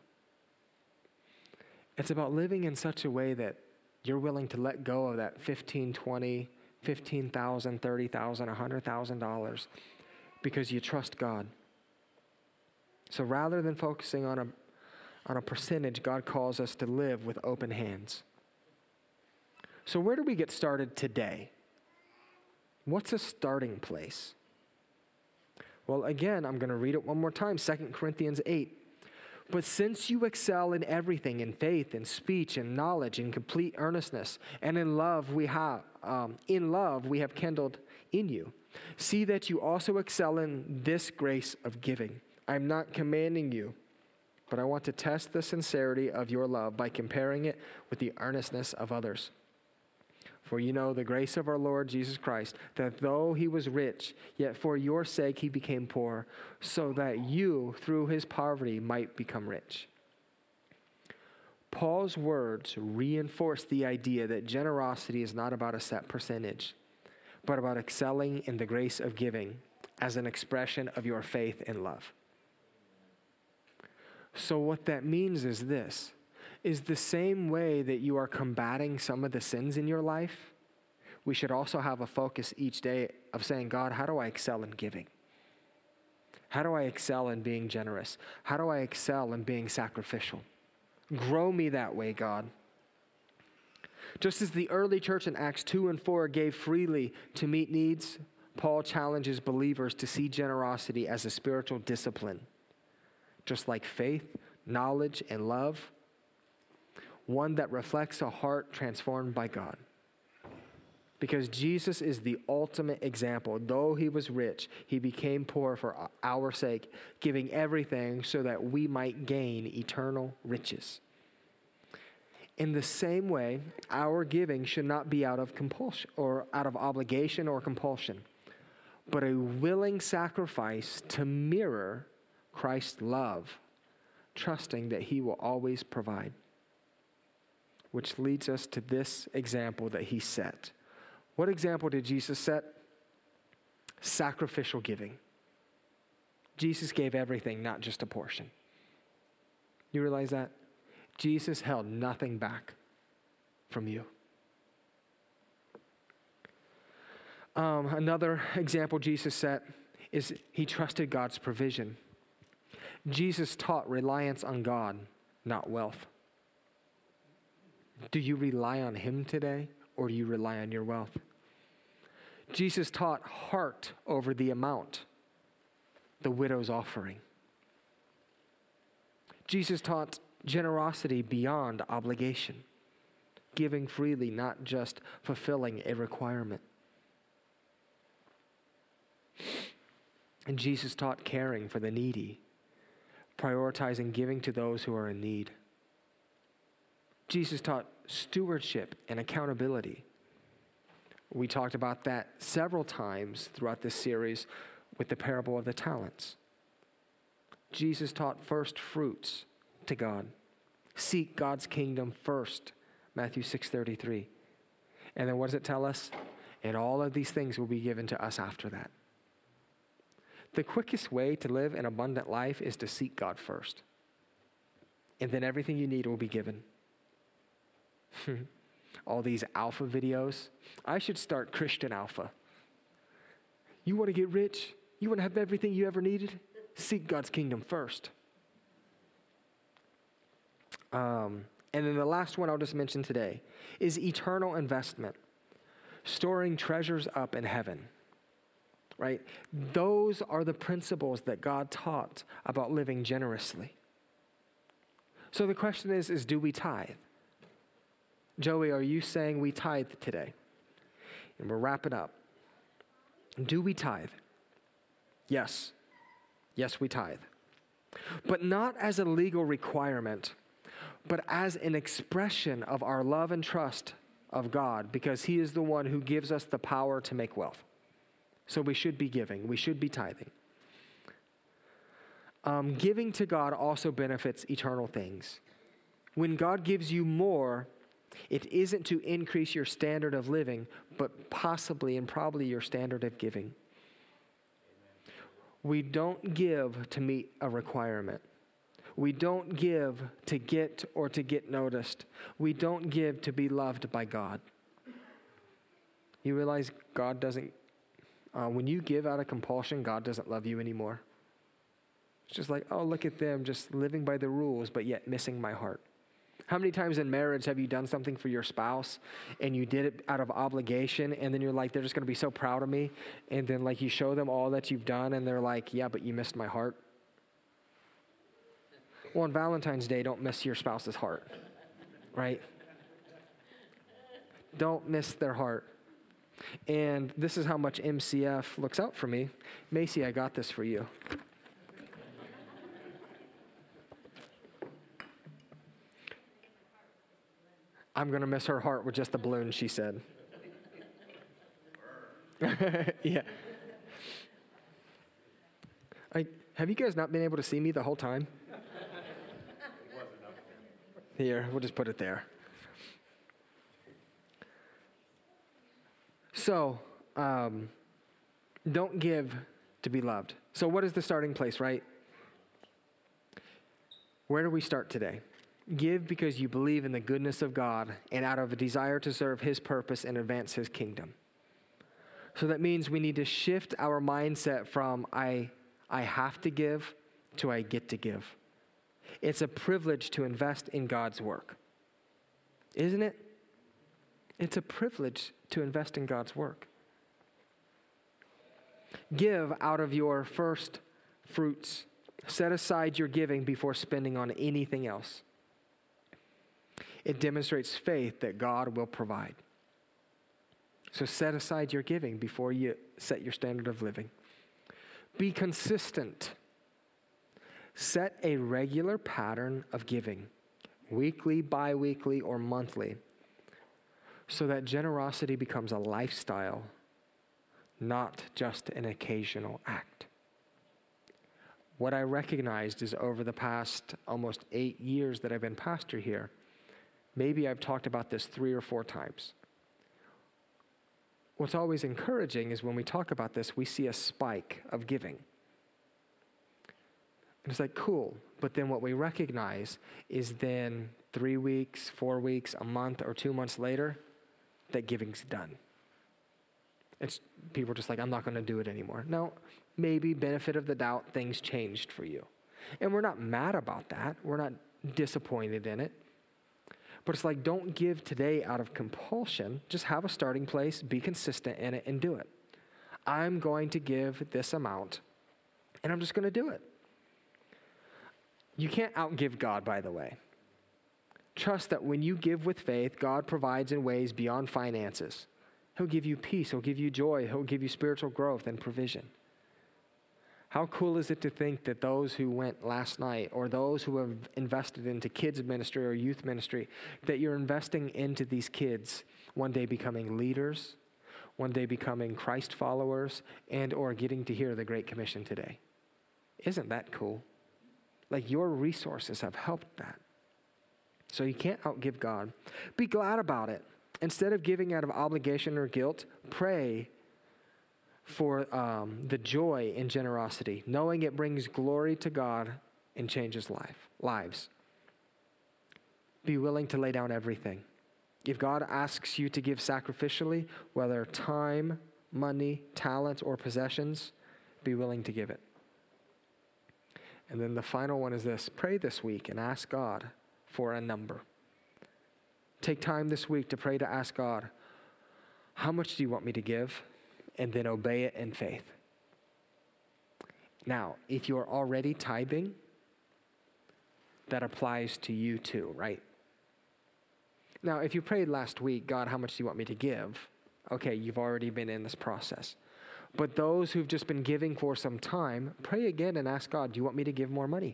It's about living in such a way that you're willing to let go of that $15,000, $20,000, $15,000, $30,000, $100,000 because you trust God. So rather than focusing on a percentage, God calls us to live with open hands. So where do we get started today? What's a starting place? Well, again, I'm going to read it one more time, 2 Corinthians 8. But since you excel in everything, in faith, in speech, in knowledge, in complete earnestness, and in love we have kindled in you. See that you also excel in this grace of giving. I'm not commanding you, but I want to test the sincerity of your love by comparing it with the earnestness of others. For you know the grace of our Lord Jesus Christ, that though he was rich, yet for your sake he became poor, so that you, through his poverty, might become rich. Paul's words reinforce the idea that generosity is not about a set percentage, but about excelling in the grace of giving as an expression of your faith and love. So what that means is this. is the same way that you are combating some of the sins in your life, we should also have a focus each day of saying, God, how do I excel in giving? How do I excel in being generous? How do I excel in being sacrificial? Grow me that way, God. Just as the early church in Acts 2 and 4 gave freely to meet needs, Paul challenges believers to see generosity as a spiritual discipline. Just like faith, knowledge, and love, one that reflects a heart transformed by God. Because Jesus is the ultimate example. Though he was rich, he became poor for our sake, giving everything so that we might gain eternal riches. In the same way, our giving should not be out of compulsion or out of obligation or compulsion, but a willing sacrifice to mirror Christ's love, trusting that he will always provide. Which leads us to this example that he set. What example did Jesus set? Sacrificial giving. Jesus gave everything, not just a portion. You realize that? Jesus held nothing back from you. Another example Jesus set is he trusted God's provision. Jesus taught reliance on God, not wealth. Do you rely on him today, or do you rely on your wealth? Jesus taught heart over the amount, the widow's offering. Jesus taught generosity beyond obligation, giving freely, not just fulfilling a requirement. And Jesus taught caring for the needy, prioritizing giving to those who are in need. Jesus taught stewardship and accountability. We talked about that several times throughout this series with the parable of the talents. Jesus taught first fruits to God. Seek God's kingdom first, Matthew 6:33. And then what does it tell us? And all of these things will be given to us after that. The quickest way to live an abundant life is to seek God first. And then everything you need will be given. All these alpha videos. I should start Christian Alpha. You want to get rich? You want to have everything you ever needed? Seek God's kingdom first. And then the last one I'll just mention today is eternal investment. Storing treasures up in heaven. Right? Those are the principles that God taught about living generously. So the question is do we tithe? Joey, are you saying we tithe today? And we're wrapping up. Do we tithe? Yes. Yes, we tithe. But not as a legal requirement, but as an expression of our love and trust of God, because he is the one who gives us the power to make wealth. So we should be giving. We should be tithing. Giving to God also benefits eternal things. When God gives you more, it isn't to increase your standard of living, but possibly and probably your standard of giving. We don't give to meet a requirement. We don't give to get or to get noticed. We don't give to be loved by God. You realize God doesn't, when you give out of compulsion, God doesn't love you anymore. It's just like, oh, look at them just living by the rules, but yet missing my heart. How many times in marriage have you done something for your spouse and you did it out of obligation, and then you're like, they're just going to be so proud of me, and then like you show them all that you've done and they're like, yeah, but you missed my heart? Well, on Valentine's Day, don't miss your spouse's heart, right? Don't miss their heart. And this is how much MCF looks out for me. Macy, I got this for you. I'm going to miss her heart with just the balloon, she said. Yeah. Have you guys not been able to see me the whole time? Here, we'll just put it there. So, don't give to be loved. So what is the starting place, right? Where do we start today? Give because you believe in the goodness of God and out of a desire to serve his purpose and advance his kingdom. So that means we need to shift our mindset from I have to give to I get to give. It's a privilege to invest in God's work. Isn't it? It's a privilege to invest in God's work. Give out of your first fruits. Set aside your giving before spending on anything else. It demonstrates faith that God will provide. So set aside your giving before you set your standard of living. Be consistent. Set a regular pattern of giving, weekly, bi-weekly, or monthly, so that generosity becomes a lifestyle, not just an occasional act. What I recognized is over the past almost 8 years that I've been pastor here, maybe I've talked about this 3 or 4 times. What's always encouraging is when we talk about this, we see a spike of giving. And it's like, cool. But then what we recognize is then 3 weeks, 4 weeks, a month, or 2 months later, that giving's done. People are just like, I'm not going to do it anymore. No, maybe benefit of the doubt, things changed for you. And we're not mad about that. We're not disappointed in it. But it's like, don't give today out of compulsion. Just have a starting place, be consistent in it, and do it. I'm going to give this amount, and I'm just going to do it. You can't outgive God, by the way. Trust that when you give with faith, God provides in ways beyond finances. He'll give you peace. He'll give you joy. He'll give you spiritual growth and provision. How cool is it to think that those who went last night, or those who have invested into kids ministry or youth ministry, that you're investing into these kids one day becoming leaders, one day becoming Christ followers, and or getting to hear the Great Commission today? Isn't that cool? Like, your resources have helped that. So you can't outgive God. Be glad about it. Instead of giving out of obligation or guilt, pray for the joy in generosity, knowing it brings glory to God and changes lives. Be willing to lay down everything. If God asks you to give sacrificially, whether time, money, talent, or possessions, be willing to give it. And then the final one is this: pray this week and ask God for a number. Take time this week to pray, to ask God, how much do you want me to give? And then obey it in faith. Now, if you're already tithing, that applies to you too, right? Now, if you prayed last week, God, how much do you want me to give? Okay, you've already been in this process. But those who've just been giving for some time, pray again and ask God, do you want me to give more money?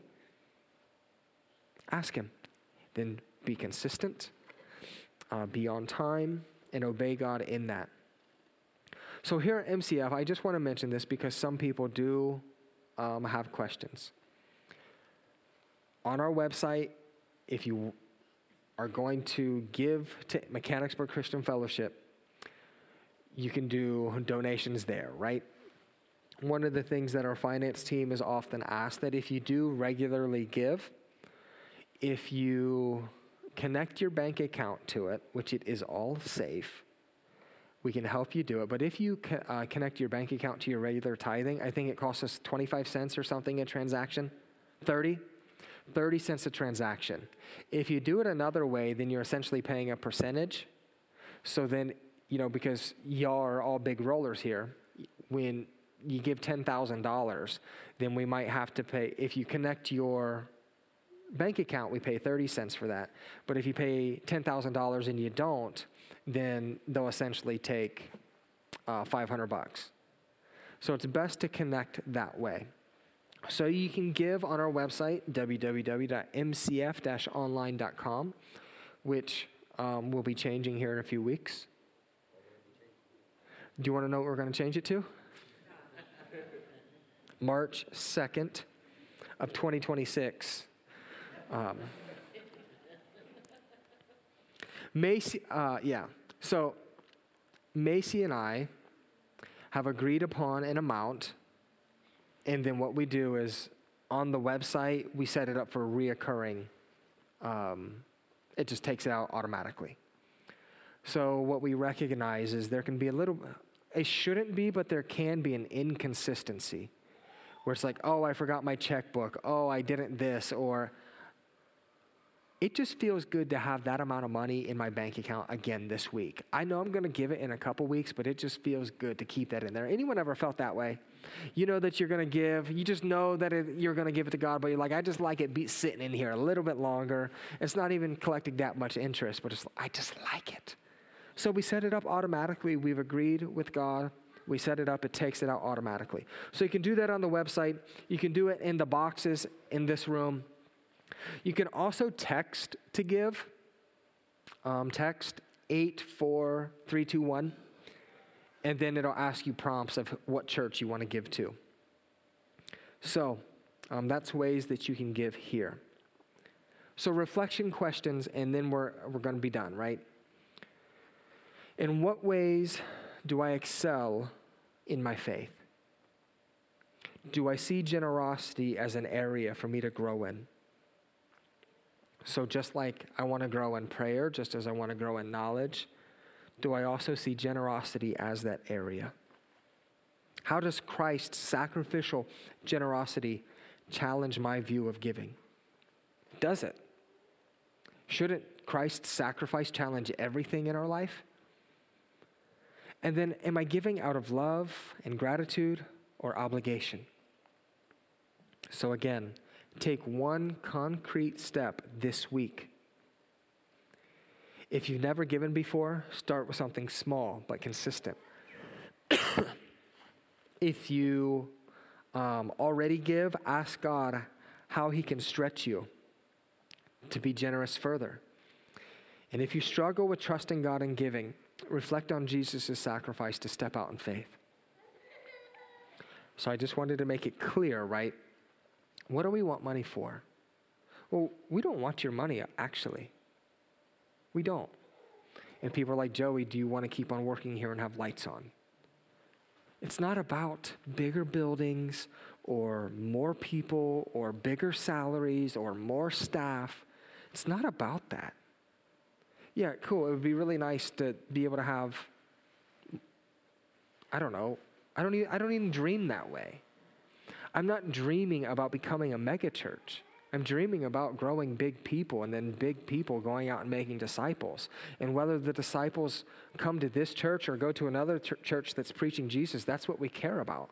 Ask him. Then be consistent, be on time, and obey God in that. So here at MCF, I just want to mention this because some people do have questions. On our website, if you are going to give to Mechanicsburg Christian Fellowship, you can do donations there, right? One of the things that our finance team is often asked, that if you do regularly give, if you connect your bank account to it, which it is all safe, we can help you do it. But if you connect your bank account to your regular tithing, I think it costs us 25 cents or something a transaction. 30 cents a transaction. If you do it another way, then you're essentially paying a percentage. So then, because y'all are all big rollers here, when you give $10,000, then we might have to pay, if you connect your bank account, we pay 30 cents for that. But if you pay $10,000 and you don't, then they'll essentially take $500. So it's best to connect that way. So you can give on our website, www.mcf-online.com, which will be changing here in a few weeks. Do you want to know what we're going to change it to? March 2nd of 2026. So Macy and I have agreed upon an amount, and then what we do is on the website, we set it up for reoccurring it just takes it out automatically. So what we recognize is there can be it shouldn't be, but there can be an inconsistency where it's like, oh, I forgot my checkbook. Oh, I didn't this, or it just feels good to have that amount of money in my bank account again this week. I know I'm going to give it in a couple weeks, but it just feels good to keep that in there. Anyone ever felt that way? You know that you're going to give. You just know that you're going to give it to God, but you're like, I just like it sitting in here a little bit longer. It's not even collecting that much interest, but I just like it. So we set it up automatically. We've agreed with God. We set it up. It takes it out automatically. So you can do that on the website. You can do it in the boxes in this room. You can also text to give. Text 84321, and then it'll ask you prompts of what church you want to give to. So that's ways that you can give here. So reflection questions, and then we're going to be done, right? In what ways do I excel in my faith? Do I see generosity as an area for me to grow in? So just like I want to grow in prayer, just as I want to grow in knowledge, do I also see generosity as that area? How does Christ's sacrificial generosity challenge my view of giving? Does it? Shouldn't Christ's sacrifice challenge everything in our life? And then, am I giving out of love and gratitude or obligation? So again, take one concrete step this week. If you've never given before, start with something small but consistent. If you already give, ask God how he can stretch you to be generous further. And if you struggle with trusting God and giving, reflect on Jesus' sacrifice to step out in faith. So I just wanted to make it clear, right? What do we want money for? Well, we don't want your money, actually. We don't. And people are like, Joey, do you want to keep on working here and have lights on? It's not about bigger buildings or more people or bigger salaries or more staff. It's not about that. Yeah, cool. It would be really nice to be able to have, I don't know. I don't even dream that way. I'm not dreaming about becoming a mega church. I'm dreaming about growing big people and then big people going out and making disciples. And whether the disciples come to this church or go to another church that's preaching Jesus, that's what we care about.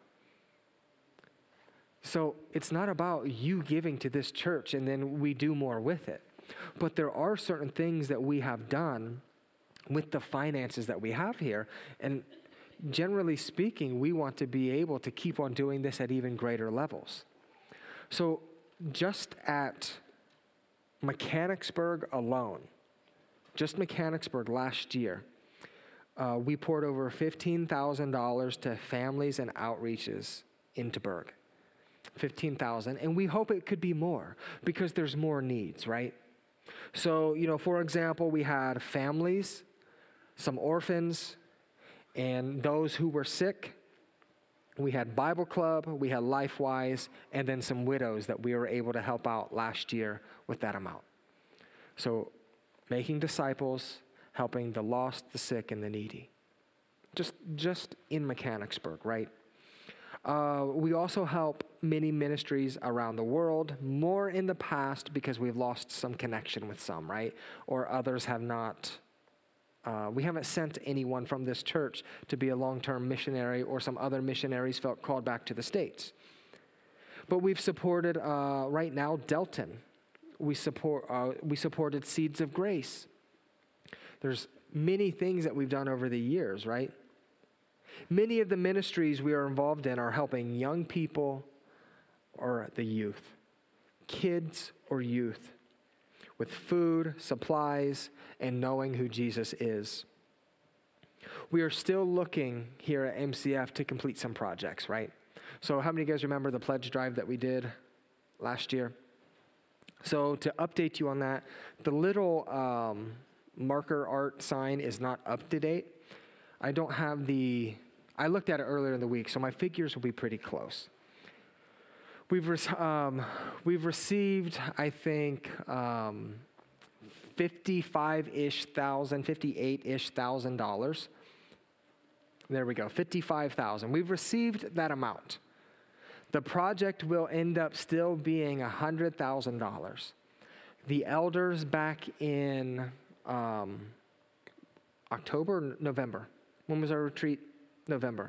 So it's not about you giving to this church and then we do more with it. But there are certain things that we have done with the finances that we have here. And generally speaking, we want to be able to keep on doing this at even greater levels. So just at Mechanicsburg alone, just Mechanicsburg last year, we poured over $15,000 to families and outreaches into Berg. $15,000, and we hope it could be more because there's more needs, right? So, for example, we had families, some orphans, and those who were sick. We had Bible Club, we had LifeWise, and then some widows that we were able to help out last year with that amount. So making disciples, helping the lost, the sick, and the needy. Just in Mechanicsburg, right? We also help many ministries around the world, more in the past because we've lost some connection with some, right? Or others have not. We haven't sent anyone from this church to be a long-term missionary, or some other missionaries felt called back to the States. But we've supported, right now, Delton. We supported Seeds of Grace. There's many things that we've done over the years, right? Many of the ministries we are involved in are helping young people or the youth, kids or youth, with food, supplies, and knowing who Jesus is. We are still looking here at MCF to complete some projects, right? So how many of you guys remember the pledge drive that we did last year? So to update you on that, the little marker art sign is not up to date. I don't have I looked at it earlier in the week, so my figures will be pretty close. We've received, I think, $58-ish thousand. There we go, $55,000. We've received that amount. The project will end up still being $100,000. The elders back in October, November. When was our retreat? November,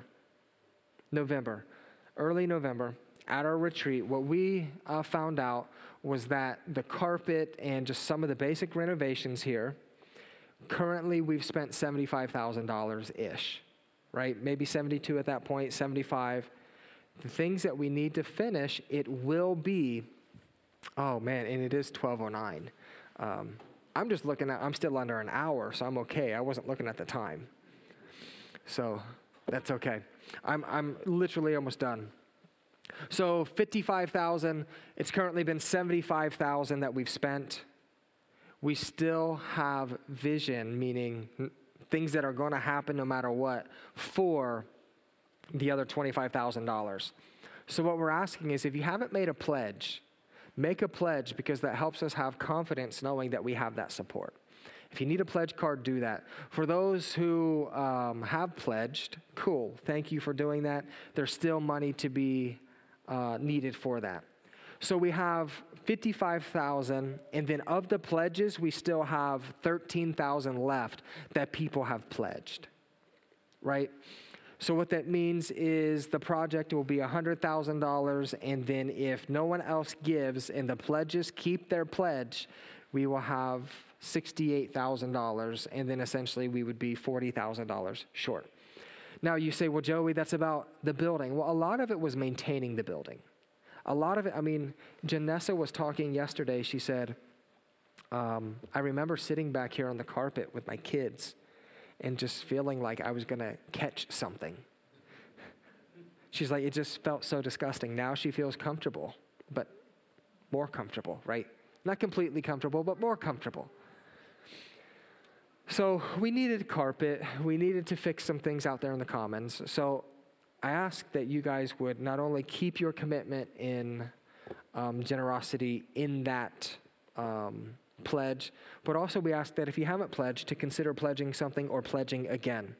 early November. At our retreat, what we found out was that the carpet and just some of the basic renovations here, currently we've spent $75,000-ish, right? Maybe 72 at that point, 75. The things that we need to finish, it will be, oh man, and it is 12:09. I'm just looking at, I'm still under an hour, so I'm okay. I wasn't looking at the time. So that's okay. I'm literally almost done. So 55,000, it's currently been 75,000 that we've spent. We still have vision, meaning things that are going to happen no matter what, for the other $25,000. So what we're asking is, if you haven't made a pledge, make a pledge, because that helps us have confidence knowing that we have that support. If you need a pledge card, do that. For those who have pledged, cool. Thank you for doing that. There's still money to be needed for that. So we have 55,000, and then of the pledges, we still have 13,000 left that people have pledged, right? So what that means is the project will be $100,000, and then if no one else gives and the pledges keep their pledge, we will have $68,000, and then essentially we would be $40,000 short. Now you say, well, Joey, that's about the building. Well, a lot of it was maintaining the building. A lot of it, I mean, Janessa was talking yesterday. She said, I remember sitting back here on the carpet with my kids and just feeling like I was going to catch something. She's like, it just felt so disgusting. Now she feels comfortable, but more comfortable, right? Not completely comfortable, but more comfortable. So we needed carpet. We needed to fix some things out there in the commons. So I ask that you guys would not only keep your commitment in generosity in that pledge, but also we ask that if you haven't pledged, to consider pledging something or pledging again.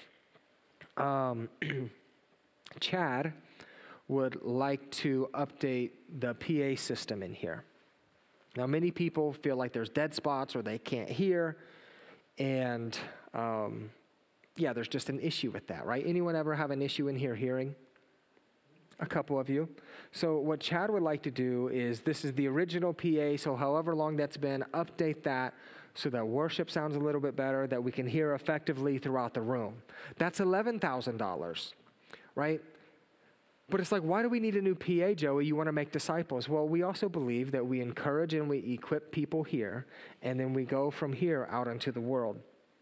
Chad would like to update the PA system in here. Now, many people feel like there's dead spots or they can't hear, and yeah, there's just an issue with that, right? Anyone ever have an issue in here hearing? A couple of you. So what Chad would like to do is, this is the original PA, so however long that's been, update that so that worship sounds a little bit better, that we can hear effectively throughout the room. That's $11,000, right? But it's like, why do we need a new PA, Joey? You want to make disciples. Well, we also believe that we encourage and we equip people here, and then we go from here out into the world.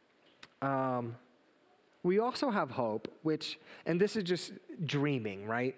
We also have hope, which, and this is just dreaming, right?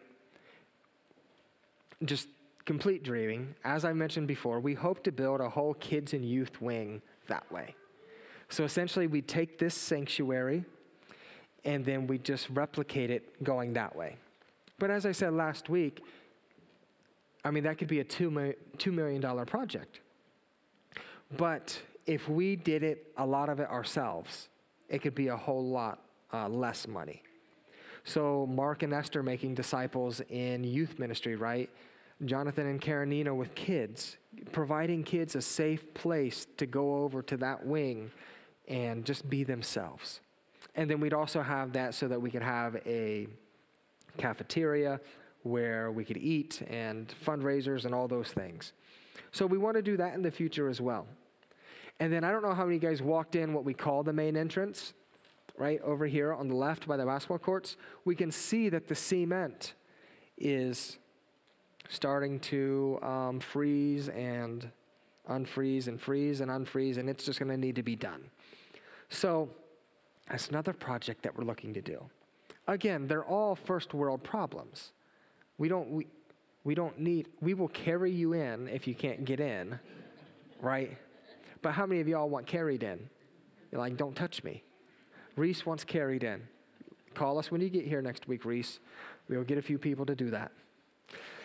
Just complete dreaming. As I mentioned before, we hope to build a whole kids and youth wing that way. So essentially, we take this sanctuary, and then we just replicate it going that way. But as I said last week, I mean, that could be a $2 million project. But if we did it, a lot of it ourselves, it could be a whole lot less money. So Mark and Esther making disciples in youth ministry, right? Jonathan and Karenina with kids, providing kids a safe place to go over to that wing and just be themselves. And then we'd also have that so that we could have a cafeteria where we could eat and fundraisers and all those things. So we want to do that in the future as well. And then I don't know how many of you guys walked in what we call the main entrance, right over here on the left by the basketball courts. We can see that the cement is starting to freeze and unfreeze and freeze and unfreeze, and it's just going to need to be done. So that's another project that we're looking to do. Again, they're all first world problems. We will carry you in if you can't get in, right? But how many of y'all want carried in? You're like, don't touch me. Reese wants carried in. Call us when you get here next week, Reese. We'll get a few people to do that.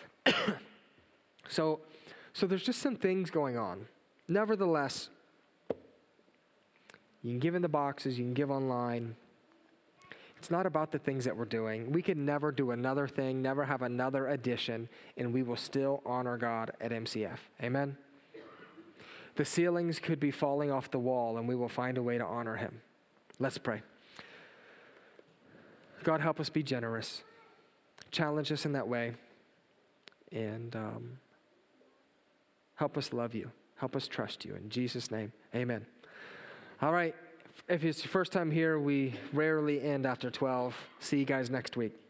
So there's just some things going on. Nevertheless, You can give in the boxes, you can give online. It's not about the things that we're doing. We could never do another thing, never have another addition, and we will still honor God at MCF. Amen? The ceilings could be falling off the wall, and we will find a way to honor him. Let's pray. God, help us be generous. Challenge us in that way. And help us love you. Help us trust you. In Jesus' name, amen. All right. If it's your first time here, we rarely end after 12. See you guys next week.